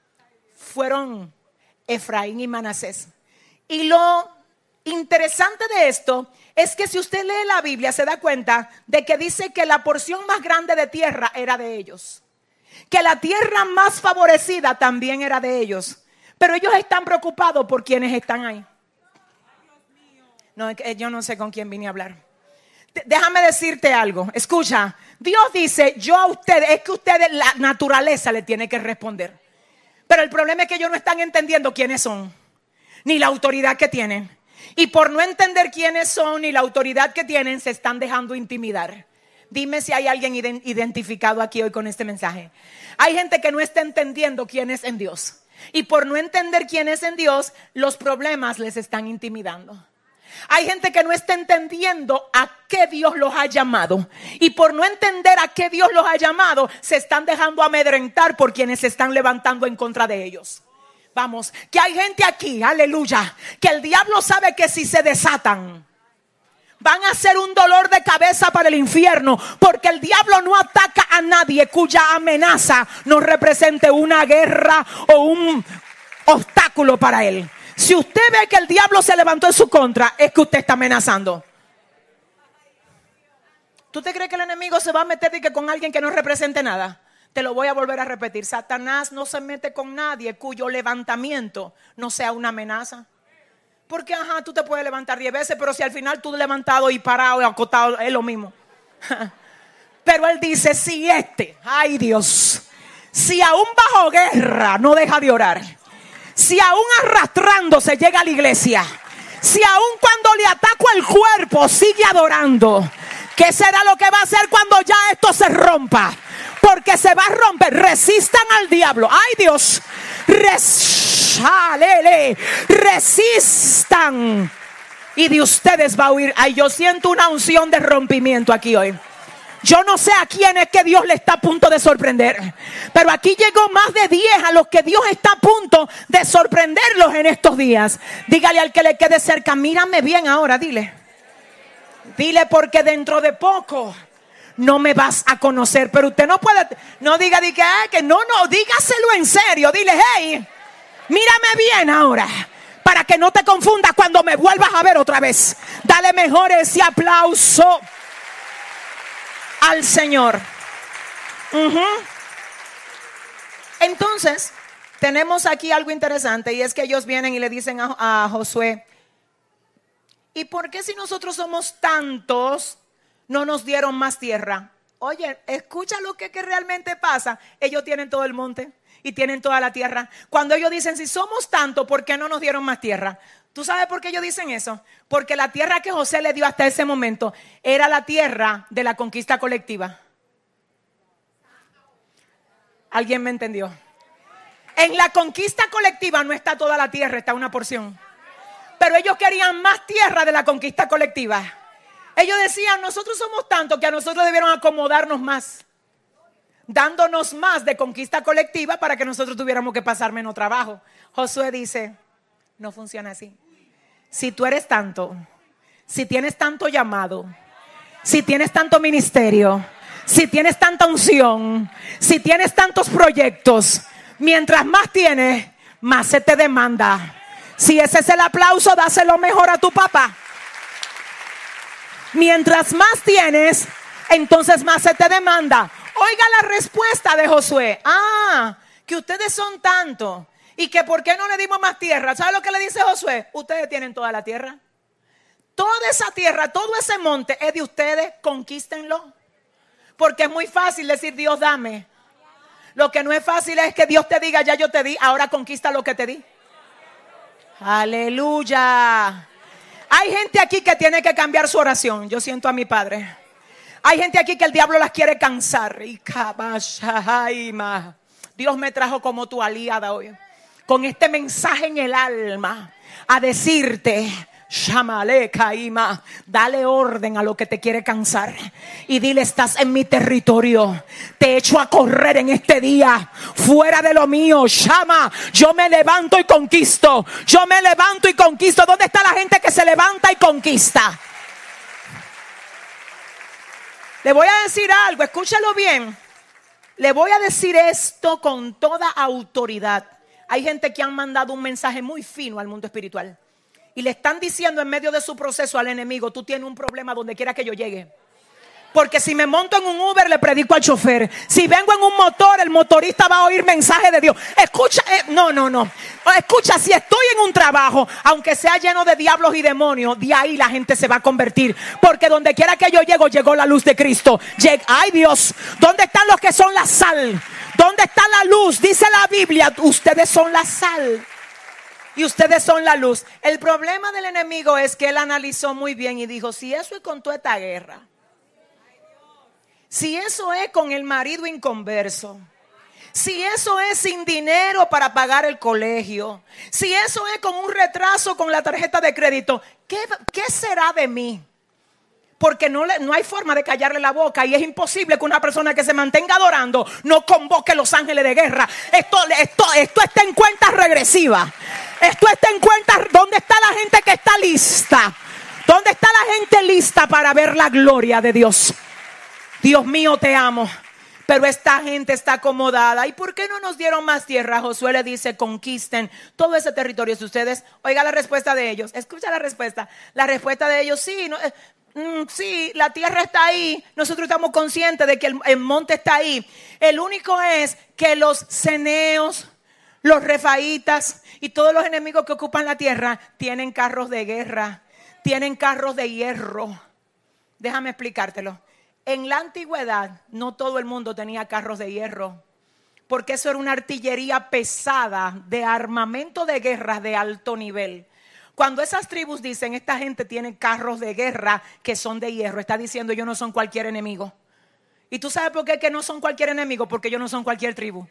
A: fueron Efraín y Manasés. Y lo interesante de esto es que si usted lee la Biblia se da cuenta de que dice que la porción más grande de tierra era de ellos, que la tierra más favorecida también era de ellos, pero ellos están preocupados por quienes están ahí. No, yo no sé con quién vine a hablar. Déjame decirte algo, escucha, Dios dice, yo a ustedes, es que ustedes la naturaleza le tiene que responder, pero el problema es que ellos no están entendiendo quiénes son, ni la autoridad que tienen. Y por no entender quiénes son y la autoridad que tienen, se están dejando intimidar. Dime si hay alguien identificado aquí hoy con este mensaje. Hay gente que no está entendiendo quién es en Dios. Y por no entender quién es en Dios, los problemas les están intimidando. Hay gente que no está entendiendo a qué Dios los ha llamado. Y por no entender a qué Dios los ha llamado, se están dejando amedrentar por quienes se están levantando en contra de ellos. Vamos, que hay gente aquí, aleluya, que el diablo sabe que si se desatan van a ser un dolor de cabeza para el infierno, porque el diablo no ataca a nadie cuya amenaza no represente una guerra o un obstáculo para él. Si usted ve que el diablo se levantó en su contra, es que usted está amenazando. ¿Tú te crees que el enemigo se va a meter y que con alguien que no represente nada? Te lo voy a volver a repetir. Satanás no se mete con nadie cuyo levantamiento no sea una amenaza. Porque ajá, tú te puedes levantar diez veces, pero si al final tú levantado y parado y acostado es lo mismo. Pero él dice, si este, ay Dios, si aún bajo guerra no deja de orar, si aún arrastrándose llega a la iglesia, si aún cuando le ataco el cuerpo sigue adorando, ¿qué será lo que va a hacer cuando ya esto se rompa? Porque se va a romper. Resistan al diablo. Ay Dios, Res- Alele. resistan y de ustedes va a huir. Ay, yo siento una unción de rompimiento aquí hoy. Yo no sé a quién es que Dios le está a punto de sorprender, pero aquí llegó más de diez a los que Dios está a punto de sorprenderlos en estos días. Dígale al que le quede cerca, mírame bien ahora, dile. Dile, porque dentro de poco no me vas a conocer. Pero usted no puede, no diga, diga que no, no, dígaselo en serio. Dile, hey, mírame bien ahora, para que no te confundas cuando me vuelvas a ver otra vez. Dale mejor ese aplauso al Señor. Uh-huh. Entonces, tenemos aquí algo interesante, y es que ellos vienen y le dicen a, a Josué, ¿y por qué si nosotros somos tantos no nos dieron más tierra? Oye, escucha lo que, que realmente pasa. Ellos tienen todo el monte y tienen toda la tierra. Cuando ellos dicen, si somos tantos, ¿por qué no nos dieron más tierra? ¿Tú sabes por qué ellos dicen eso? Porque la tierra que José le dio hasta ese momento era la tierra de la conquista colectiva. ¿Alguien me entendió? En la conquista colectiva no está toda la tierra, está una porción. Pero ellos querían más tierra de la conquista colectiva. Ellos decían, nosotros somos tantos que a nosotros debieron acomodarnos más, dándonos más de conquista colectiva para que nosotros tuviéramos que pasar menos trabajo. Josué dice, no funciona así. Si tú eres tanto, si tienes tanto llamado, si tienes tanto ministerio, si tienes tanta unción, si tienes tantos proyectos, mientras más tienes, más se te demanda. Si ese es el aplauso, dáselo mejor a tu papá. Mientras más tienes, entonces más se te demanda. Oiga la respuesta de Josué. Ah, que ustedes son tantos y que por qué no le dimos más tierra. ¿Sabe lo que le dice Josué? Ustedes tienen toda la tierra. Toda esa tierra, todo ese monte es de ustedes, conquístenlo. Porque es muy fácil decir, Dios, dame. Lo que no es fácil es que Dios te diga, ya yo te di, ahora conquista lo que te di. Aleluya. Hay gente aquí que tiene que cambiar su oración. Yo siento a mi padre. Hay gente aquí que el diablo las quiere cansar. Dios me trajo como tu aliada hoy, con este mensaje en el alma, a decirte, Shamale Caima, dale orden a lo que te quiere cansar y dile, estás en mi territorio, te echo a correr en este día, fuera de lo mío. Shama, yo me levanto y conquisto, yo me levanto y conquisto. ¿Dónde está la gente que se levanta y conquista? Le voy a decir algo, escúchalo bien. Le voy a decir esto con toda autoridad. Hay gente que han mandado un mensaje muy fino al mundo espiritual Y le están diciendo en medio de su proceso al enemigo: tú tienes un problema donde quiera que yo llegue. Porque si me monto en un Uber, le predico al chofer. Si vengo en un motor, el motorista va a oír mensaje de Dios. Escucha, eh, no, no, no. Escucha, si estoy en un trabajo, aunque sea lleno de diablos y demonios, de ahí la gente se va a convertir. Porque donde quiera que yo llego, llegó la luz de Cristo. Lleg- Ay, Dios, ¿dónde están los que son la sal? ¿Dónde está la luz? Dice la Biblia, ustedes son la sal. Y ustedes son la luz. El problema del enemigo es que él analizó muy bien y dijo: si eso es con toda esta guerra, si eso es con el marido inconverso, si eso es sin dinero para pagar el colegio, si eso es con un retraso con la tarjeta de crédito, ¿qué, qué será de mí? Porque no, le, no hay forma de callarle la boca. Y es imposible que una persona que se mantenga adorando no convoque los ángeles de guerra. Esto, esto, esto está en cuenta regresiva. Esto está en cuenta. ¿Dónde está la gente que está lista? ¿Dónde está la gente lista para ver la gloria de Dios? Dios mío, te amo. Pero esta gente está acomodada. ¿Y por qué no nos dieron más tierra? Josué le dice: conquisten todo ese territorio de ustedes. Oiga la respuesta de ellos. Escucha la respuesta. La respuesta de ellos: sí, no, eh, mm, sí, la tierra está ahí. Nosotros estamos conscientes de que el, el monte está ahí. El único es que los ceneos, los refaitas y todos los enemigos que ocupan la tierra tienen carros de guerra, tienen carros de hierro. Déjame explicártelo. En la antigüedad no todo el mundo tenía carros de hierro, porque eso era una artillería pesada de armamento de guerra de alto nivel. Cuando esas tribus dicen: esta gente tiene carros de guerra que son de hierro, está diciendo: ellos no son cualquier enemigo. ¿Y tú sabes por qué que no son cualquier enemigo? Porque ellos no son cualquier tribu.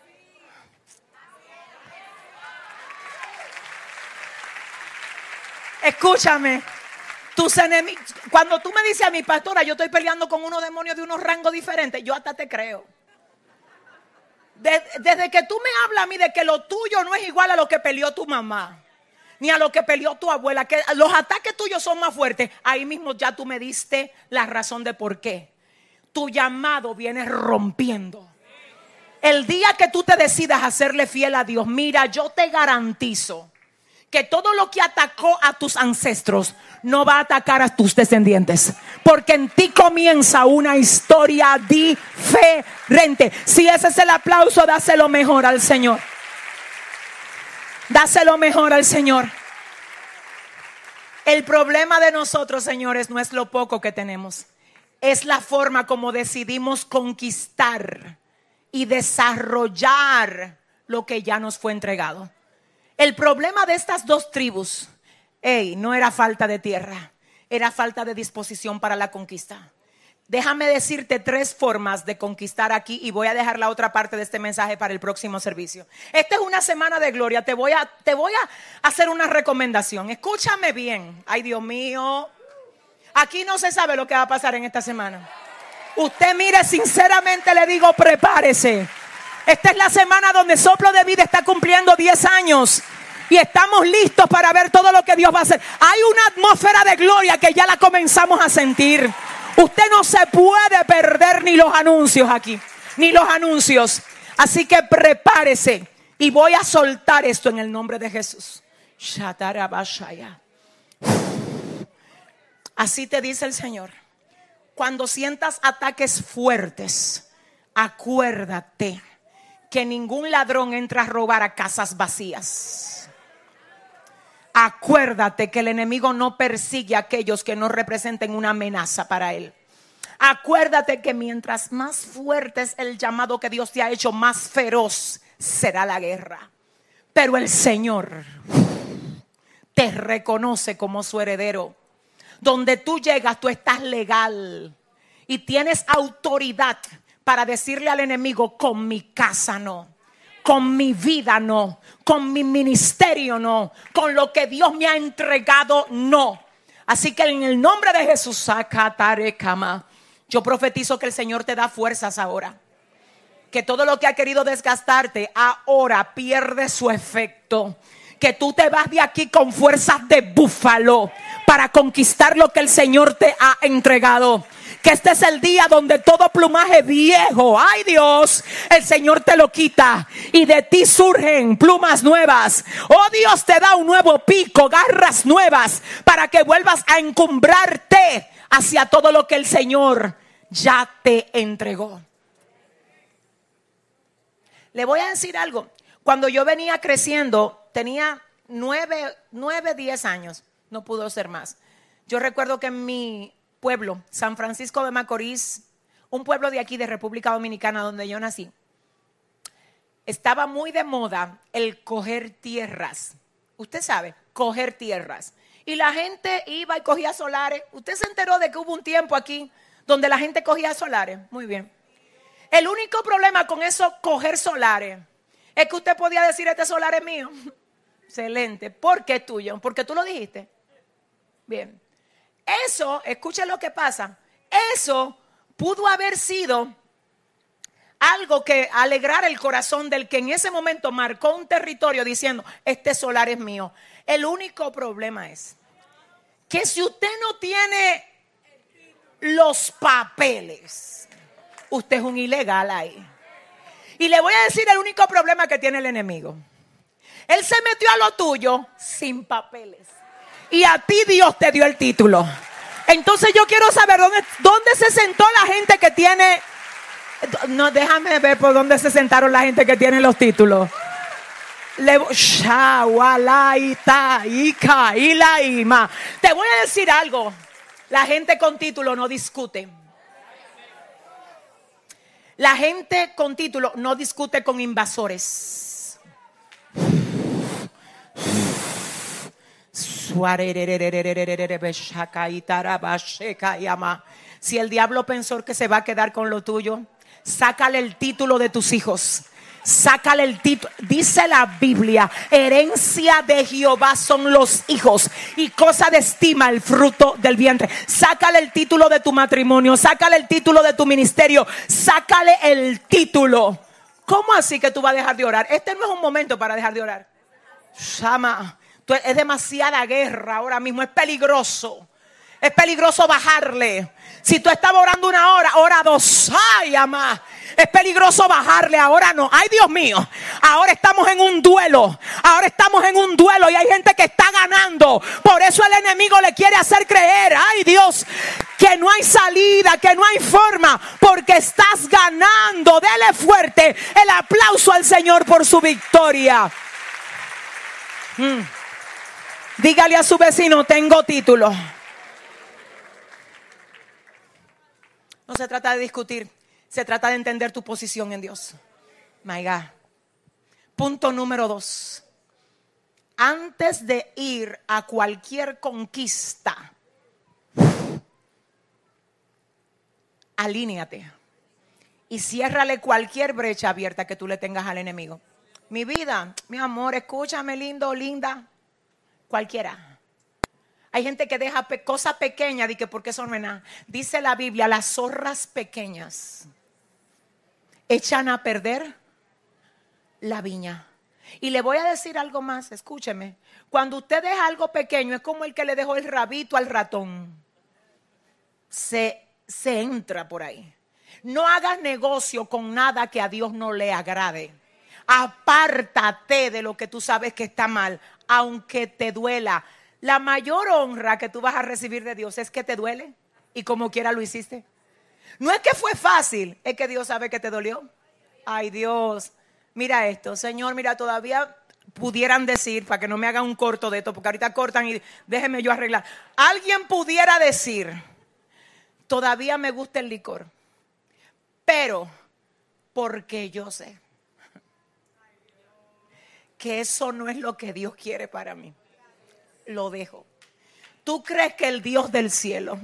A: Escúchame. Tus enemigos, cuando tú me dices a mi pastora: yo estoy peleando con unos demonios de unos rangos diferentes, yo hasta te creo. De, desde que tú me hablas a mí de que lo tuyo no es igual a lo que peleó tu mamá, ni a lo que peleó tu abuela, que los ataques tuyos son más fuertes, ahí mismo ya tú me diste la razón de por qué. Tu llamado viene rompiendo. El día que tú te decidas a serle fiel a Dios, mira, yo te garantizo que todo lo que atacó a tus ancestros no va a atacar a tus descendientes, porque en ti comienza una historia diferente. Si ese es el aplauso, dáselo mejor al Señor. Dáselo mejor al Señor. El problema de nosotros, señores, no es lo poco que tenemos, es la forma como decidimos conquistar y desarrollar lo que ya nos fue entregado. El problema de estas dos tribus, hey, no era falta de tierra, era falta de disposición para la conquista. Déjame decirte tres formas de conquistar aquí, y voy a dejar la otra parte de este mensaje para el próximo servicio. Esta es una semana de gloria. Te voy a, te voy a hacer una recomendación. Escúchame bien. Ay, Dios mío. Aquí no se sabe lo que va a pasar en esta semana. Usted, mire, sinceramente le digo, prepárese. Esta es la semana donde Soplo de Vida está cumpliendo diez años. Y estamos listos para ver todo lo que Dios va a hacer. Hay una atmósfera de gloria que ya la comenzamos a sentir. Usted no se puede perder ni los anuncios aquí, ni los anuncios. Así que prepárese. Y voy a soltar esto en el nombre de Jesús. Así te dice el Señor. Cuando sientas ataques fuertes, acuérdate que ningún ladrón entra a robar a casas vacías. Acuérdate que el enemigo no persigue a aquellos que no representen una amenaza para él. Acuérdate que mientras más fuerte es el llamado que Dios te ha hecho, más feroz será la guerra. Pero el Señor te reconoce como su heredero. Donde tú llegas, tú estás legal y tienes autoridad para decirle al enemigo: con mi casa no, con mi vida no, con mi ministerio no, con lo que Dios me ha entregado no. Así que en el nombre de Jesús, yo profetizo que el Señor te da fuerzas ahora. Que todo lo que ha querido desgastarte ahora pierde su efecto. Que tú te vas de aquí con fuerzas de búfalo para conquistar lo que el Señor te ha entregado. que este es el día donde todo plumaje viejo, ay Dios, el Señor te lo quita y de ti surgen plumas nuevas. Oh, Dios te da un nuevo pico, garras nuevas, para que vuelvas a encumbrarte hacia todo lo que el Señor ya te entregó. Le voy a decir algo. Cuando yo venía creciendo, tenía nueve, nueve, diez años. No pudo ser más. Yo recuerdo que en mi pueblo, San Francisco de Macorís, un pueblo de aquí de República Dominicana donde yo nací, estaba muy de moda el coger tierras. Usted sabe, coger tierras. Y la gente iba y cogía solares. Usted se enteró de que hubo un tiempo aquí donde la gente cogía solares. Muy bien. El único problema con eso, coger solares, es que usted podía decir: este solar es mío. Excelente. ¿Por qué es tuyo? Porque tú lo dijiste. Bien. Eso, escuchen lo que pasa. Eso pudo haber sido algo que alegrara el corazón del que en ese momento marcó un territorio diciendo: este solar es mío. El único problema es que si usted no tiene los papeles, usted es un ilegal ahí. Y le voy a decir el único problema que tiene el enemigo. Él se metió a lo tuyo sin papeles. Y a ti Dios te dio el título. Entonces yo quiero saber dónde, dónde se sentó la gente que tiene... No, déjame ver por dónde se sentaron la gente que tiene los títulos. Le, te voy a decir algo. La gente con título no discute. La gente con título no discute con invasores. Si el diablo pensó que se va a quedar con lo tuyo, sácale el título de tus hijos. Sácale el título. Dice la Biblia: herencia de Jehová son los hijos, y cosa de estima el fruto del vientre. Sácale el título de tu matrimonio. Sácale el título de tu ministerio. Sácale el título. ¿Cómo así que tú vas a dejar de orar? Este no es un momento para dejar de orar. Shama, es demasiada guerra ahora mismo. Es peligroso. Es peligroso bajarle. Si tú estabas orando una hora, ora dos. Ay, amá. Es peligroso bajarle, ahora no. Ay, Dios mío, ahora estamos en un duelo. Ahora estamos en un duelo y hay gente que está ganando. Por eso el enemigo le quiere hacer creer, ay Dios, que no hay salida, que no hay forma, porque estás ganando. Dele fuerte el aplauso al Señor por su victoria. hmm. Dígale a su vecino: tengo título. No se trata de discutir. Se trata de entender tu posición en Dios. My God. Punto número dos. Antes de ir a cualquier conquista, alíneate y ciérrale cualquier brecha abierta que tú le tengas al enemigo. Mi vida, mi amor, escúchame, lindo, linda. Cualquiera. Hay gente que deja pe- cosas pequeñas y que porque eso no es nada. Dice la Biblia: las zorras pequeñas echan a perder la viña. Y le voy a decir algo más, escúcheme. Cuando usted deja algo pequeño, es como el que le dejó el rabito al ratón. Se, se entra por ahí. No hagas negocio con nada que a Dios no le agrade. Apártate de lo que tú sabes que está mal, aunque te duela. La mayor honra que tú vas a recibir de Dios es que te duele y como quiera lo hiciste. No es que fue fácil, es que Dios sabe que te dolió. Ay, Dios, mira esto, Señor, mira, todavía pudieran decir, para que no me hagan un corto de esto, porque ahorita cortan y déjenme yo arreglar. Alguien pudiera decir: todavía me gusta el licor, pero porque yo sé que eso no es lo que Dios quiere para mí, lo dejo. ¿Tú crees que el Dios del cielo...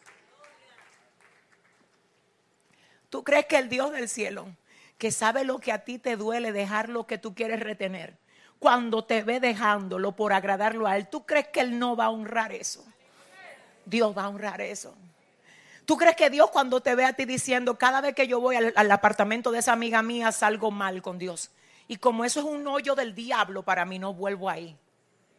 A: ¿Tú crees que el Dios del cielo, que sabe lo que a ti te duele dejar lo que tú quieres retener, cuando te ve dejándolo por agradarlo a Él, tú crees que Él no va a honrar eso? Dios va a honrar eso. ¿Tú crees que Dios, cuando te ve a ti diciendo: cada vez que yo voy al, al apartamento de esa amiga mía salgo mal con Dios, y como eso es un hoyo del diablo para mí, no vuelvo ahí?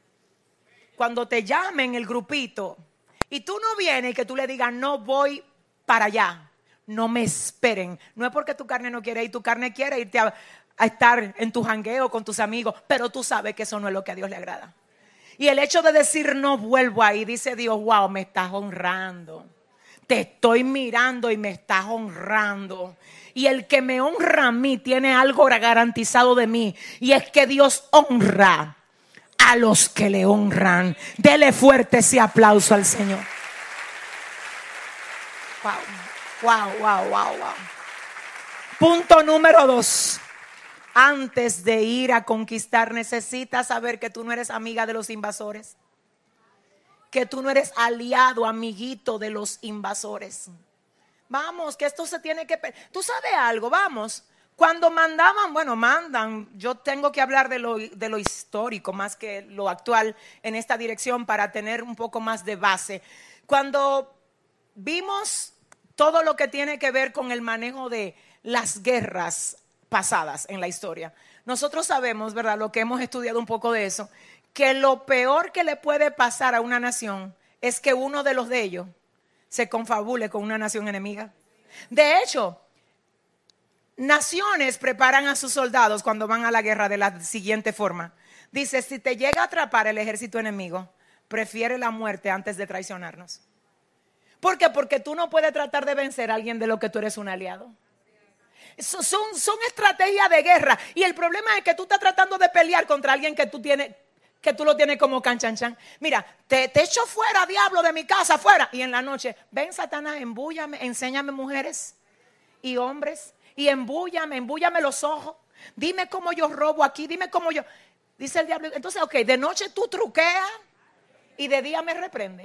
A: Cuando te llamen el grupito y tú no vienes y que tú le digas: no voy para allá. No me esperen. No es porque tu carne no quiere ir, tu carne quiere irte a, a estar en tu jangueo con tus amigos, pero tú sabes que eso no es lo que a Dios le agrada. Y el hecho de decir no vuelvo ahí, dice Dios, wow, me estás honrando. Te estoy mirando y me estás honrando. Y el que me honra a mí tiene algo garantizado de mí. Y es que Dios honra a los que le honran. Dele fuerte ese aplauso al Señor. Wow, wow, wow, wow, wow. Punto número dos. Antes de ir a conquistar, necesitas saber que tú no eres amiga de los invasores. Que tú no eres aliado, amiguito de los invasores. Vamos, que esto se tiene que... Tú sabes algo, vamos. Cuando mandaban, bueno, mandan, yo tengo que hablar de lo, de lo histórico más que lo actual en esta dirección para tener un poco más de base. Cuando vimos todo lo que tiene que ver con el manejo de las guerras pasadas en la historia, nosotros sabemos, ¿verdad?, lo que hemos estudiado un poco de eso, que lo peor que le puede pasar a una nación es que uno de los de ellos se confabule con una nación enemiga. De hecho, naciones preparan a sus soldados cuando van a la guerra de la siguiente forma. Dice, si te llega a atrapar el ejército enemigo, prefiere la muerte antes de traicionarnos. ¿Por qué? Porque tú no puedes tratar de vencer a alguien de lo que tú eres un aliado. Son, son estrategias de guerra. Y el problema es que tú estás tratando de pelear contra alguien que tú tienes... que tú lo tienes como canchanchan. Mira, te, te echo fuera, diablo, de mi casa, fuera. Y en la noche, ven, Satanás, embúllame, enséñame mujeres y hombres. Y embúllame, embúllame los ojos. Dime cómo yo robo aquí, dime cómo yo... Dice el diablo, entonces, ok, de noche tú truqueas y de día me reprende.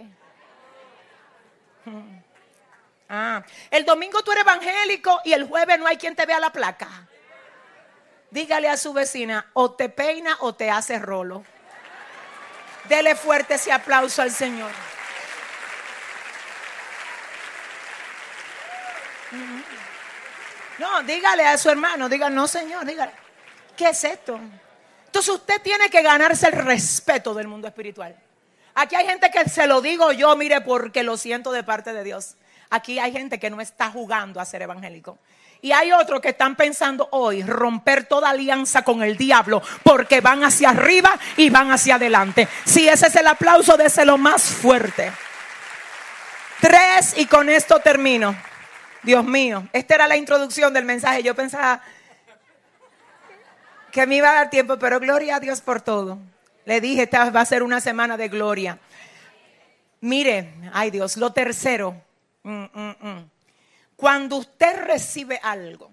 A: Hmm. Ah, el domingo tú eres evangélico y el jueves no hay quien te vea la placa. Dígale a su vecina, o te peina o te hace rolo. Dele fuerte ese aplauso al Señor. No, dígale a su hermano, diga, no, Señor, dígale, ¿qué es esto? Entonces usted tiene que ganarse el respeto del mundo espiritual. Aquí hay gente que se lo digo yo, mire, porque lo siento de parte de Dios. Aquí hay gente que no está jugando a ser evangélico. Y hay otros que están pensando hoy romper toda alianza con el diablo porque van hacia arriba y van hacia adelante. Si ese es el aplauso, déselo más fuerte. Tres, y con esto termino. Dios mío, esta era la introducción del mensaje. Yo pensaba que me iba a dar tiempo, pero gloria a Dios por todo. Le dije, esta va a ser una semana de gloria. Mire, ay Dios, lo tercero. Mm, mm, mm. Cuando usted recibe algo,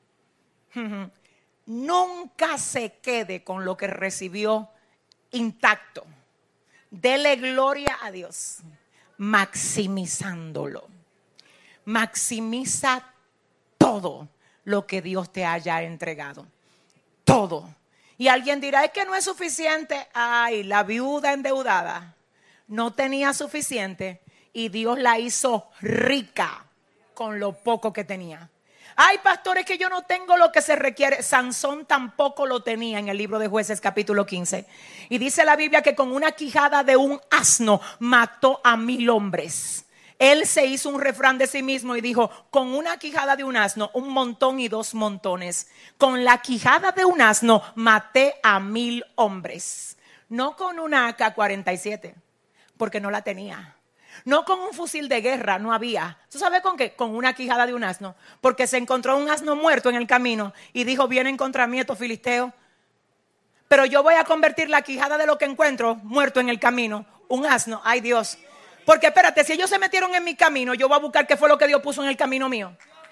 A: nunca se quede con lo que recibió intacto. Dele gloria a Dios, maximizándolo. Maximiza todo lo que Dios te haya entregado. Todo. Y alguien dirá, es que no es suficiente. Ay, la viuda endeudada no tenía suficiente y Dios la hizo rica con lo poco que tenía. Ay, pastores, que yo no tengo lo que se requiere. Sansón tampoco lo tenía en el libro de Jueces capítulo quince. Y dice la Biblia que con una quijada de un asno mató a mil hombres. Él se hizo un refrán de sí mismo y dijo, con una quijada de un asno, un montón y dos montones. Con la quijada de un asno maté a mil hombres. No con una A K cuarenta y siete, porque no la tenía. No con un fusil de guerra, no había. ¿Tú sabes con qué? Con una quijada de un asno. Porque se encontró un asno muerto en el camino y dijo, vienen contra mí estos filisteos. Pero yo voy a convertir la quijada de lo que encuentro muerto en el camino. Un asno, ay Dios. Porque espérate, si ellos se metieron en mi camino, yo voy a buscar qué fue lo que Dios puso en el camino mío.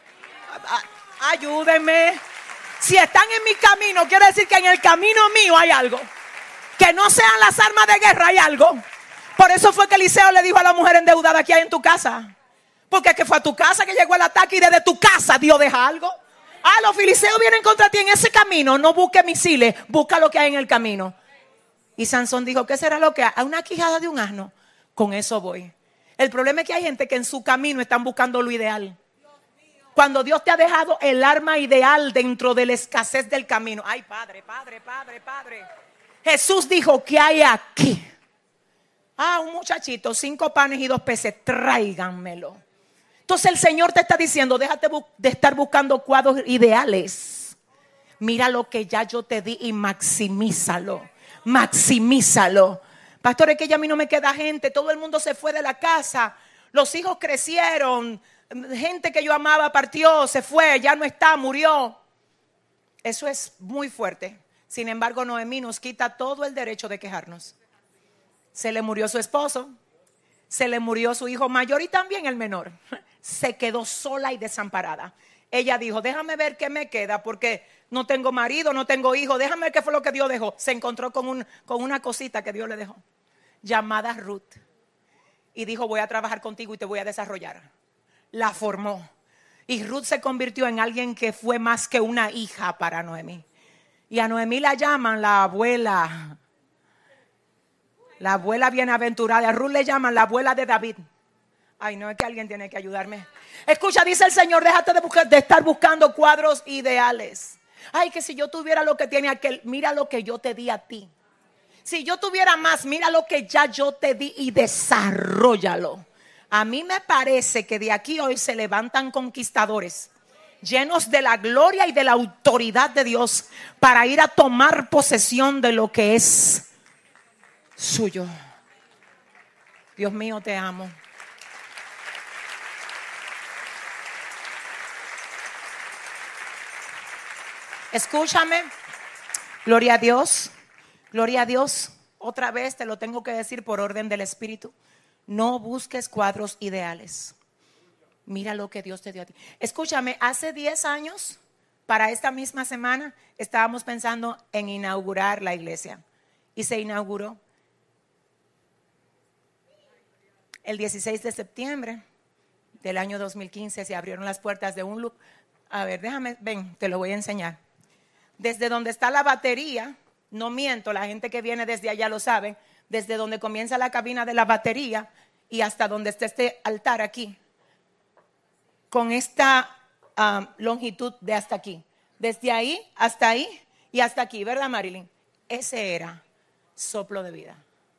A: Ayúdenme. Si están en mi camino, quiere decir que en el camino mío hay algo. Que no sean las armas de guerra, hay algo. Por eso fue que Eliseo le dijo a la mujer endeudada, ¿qué hay en tu casa? Porque es que fue a tu casa que llegó el ataque y desde tu casa Dios deja algo. Ah, los filisteos vienen contra ti en ese camino. No busque misiles, busca lo que hay en el camino. Y Sansón dijo, ¿qué será lo que hay? Una quijada de un asno. Con eso voy. El problema es que hay gente que en su camino están buscando lo ideal. Cuando Dios te ha dejado el arma ideal dentro de la escasez del camino. Ay, Padre, Padre, Padre, Padre. Jesús dijo, ¿qué hay aquí? Ah, un muchachito, cinco panes y dos peces, tráiganmelo. Entonces el Señor te está diciendo, déjate de estar buscando cuadros ideales. Mira lo que ya yo te di y maximízalo. Maximízalo. Pastor, es que ya a mí no me queda gente. Todo el mundo se fue de la casa. Los hijos crecieron. Gente que yo amaba partió, se fue, ya no está, murió. Eso es muy fuerte. Sin embargo, Noemí nos quita todo el derecho de quejarnos. Se le murió su esposo. Se le murió su hijo mayor y también el menor. Se quedó sola y desamparada. Ella dijo, déjame ver qué me queda porque no tengo marido, no tengo hijo. Déjame ver qué fue lo que Dios dejó. Se encontró con, un, con una cosita que Dios le dejó, llamada Ruth. Y dijo, voy a trabajar contigo y te voy a desarrollar. La formó. Y Ruth se convirtió en alguien que fue más que una hija para Noemí. Y a Noemí la llaman la abuela. La abuela bienaventurada. A Ruth le llaman la abuela de David. Ay, no, es que alguien tiene que ayudarme. Escucha, dice el Señor, déjate de, buscar, de estar buscando cuadros ideales. Ay, que si yo tuviera lo que tiene aquel, mira lo que yo te di a ti. Si yo tuviera más, mira lo que ya yo te di y desarróllalo. A mí me parece que de aquí hoy se levantan conquistadores llenos de la gloria y de la autoridad de Dios para ir a tomar posesión de lo que es suyo. Dios mío, te amo. Escúchame, gloria a Dios, gloria a Dios. Otra vez te lo tengo que decir por orden del Espíritu. No busques cuadros ideales. Mira lo que Dios te dio a ti. Escúchame, hace diez años, para esta misma semana, estábamos pensando en inaugurar la iglesia. Y se inauguró el dieciséis de septiembre del año dos mil quince. Se abrieron las puertas de un lugar. A ver, déjame, ven, te lo voy a enseñar. Desde donde está la batería, no miento, la gente que viene desde allá lo sabe, desde donde comienza la cabina de la batería y hasta donde está este altar aquí, con esta um, longitud de hasta aquí, desde ahí hasta ahí y hasta aquí, ¿verdad, Marilyn? Ese era soplo de vida.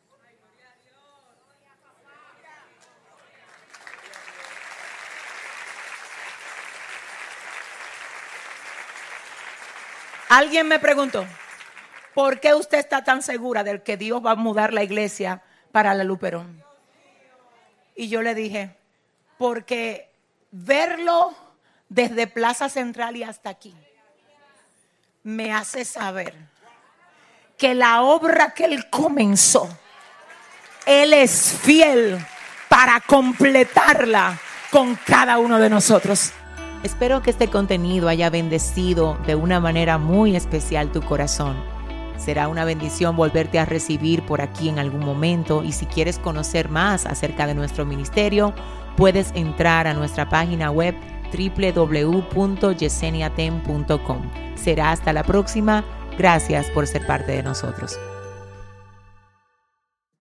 A: Alguien me preguntó, ¿por qué usted está tan segura de que Dios va a mudar la iglesia para la Luperón? Y yo le dije, porque verlo desde Plaza Central y hasta aquí me hace saber que la obra que Él comenzó, Él es fiel para completarla con cada uno de nosotros. Espero que este contenido haya bendecido de una manera muy especial tu corazón. Será una bendición volverte a recibir por aquí en algún momento, y si quieres conocer más acerca de nuestro ministerio, puedes entrar a nuestra página web doble u doble u doble u punto yesenia tem punto com. Será hasta la próxima. Gracias por ser parte de nosotros.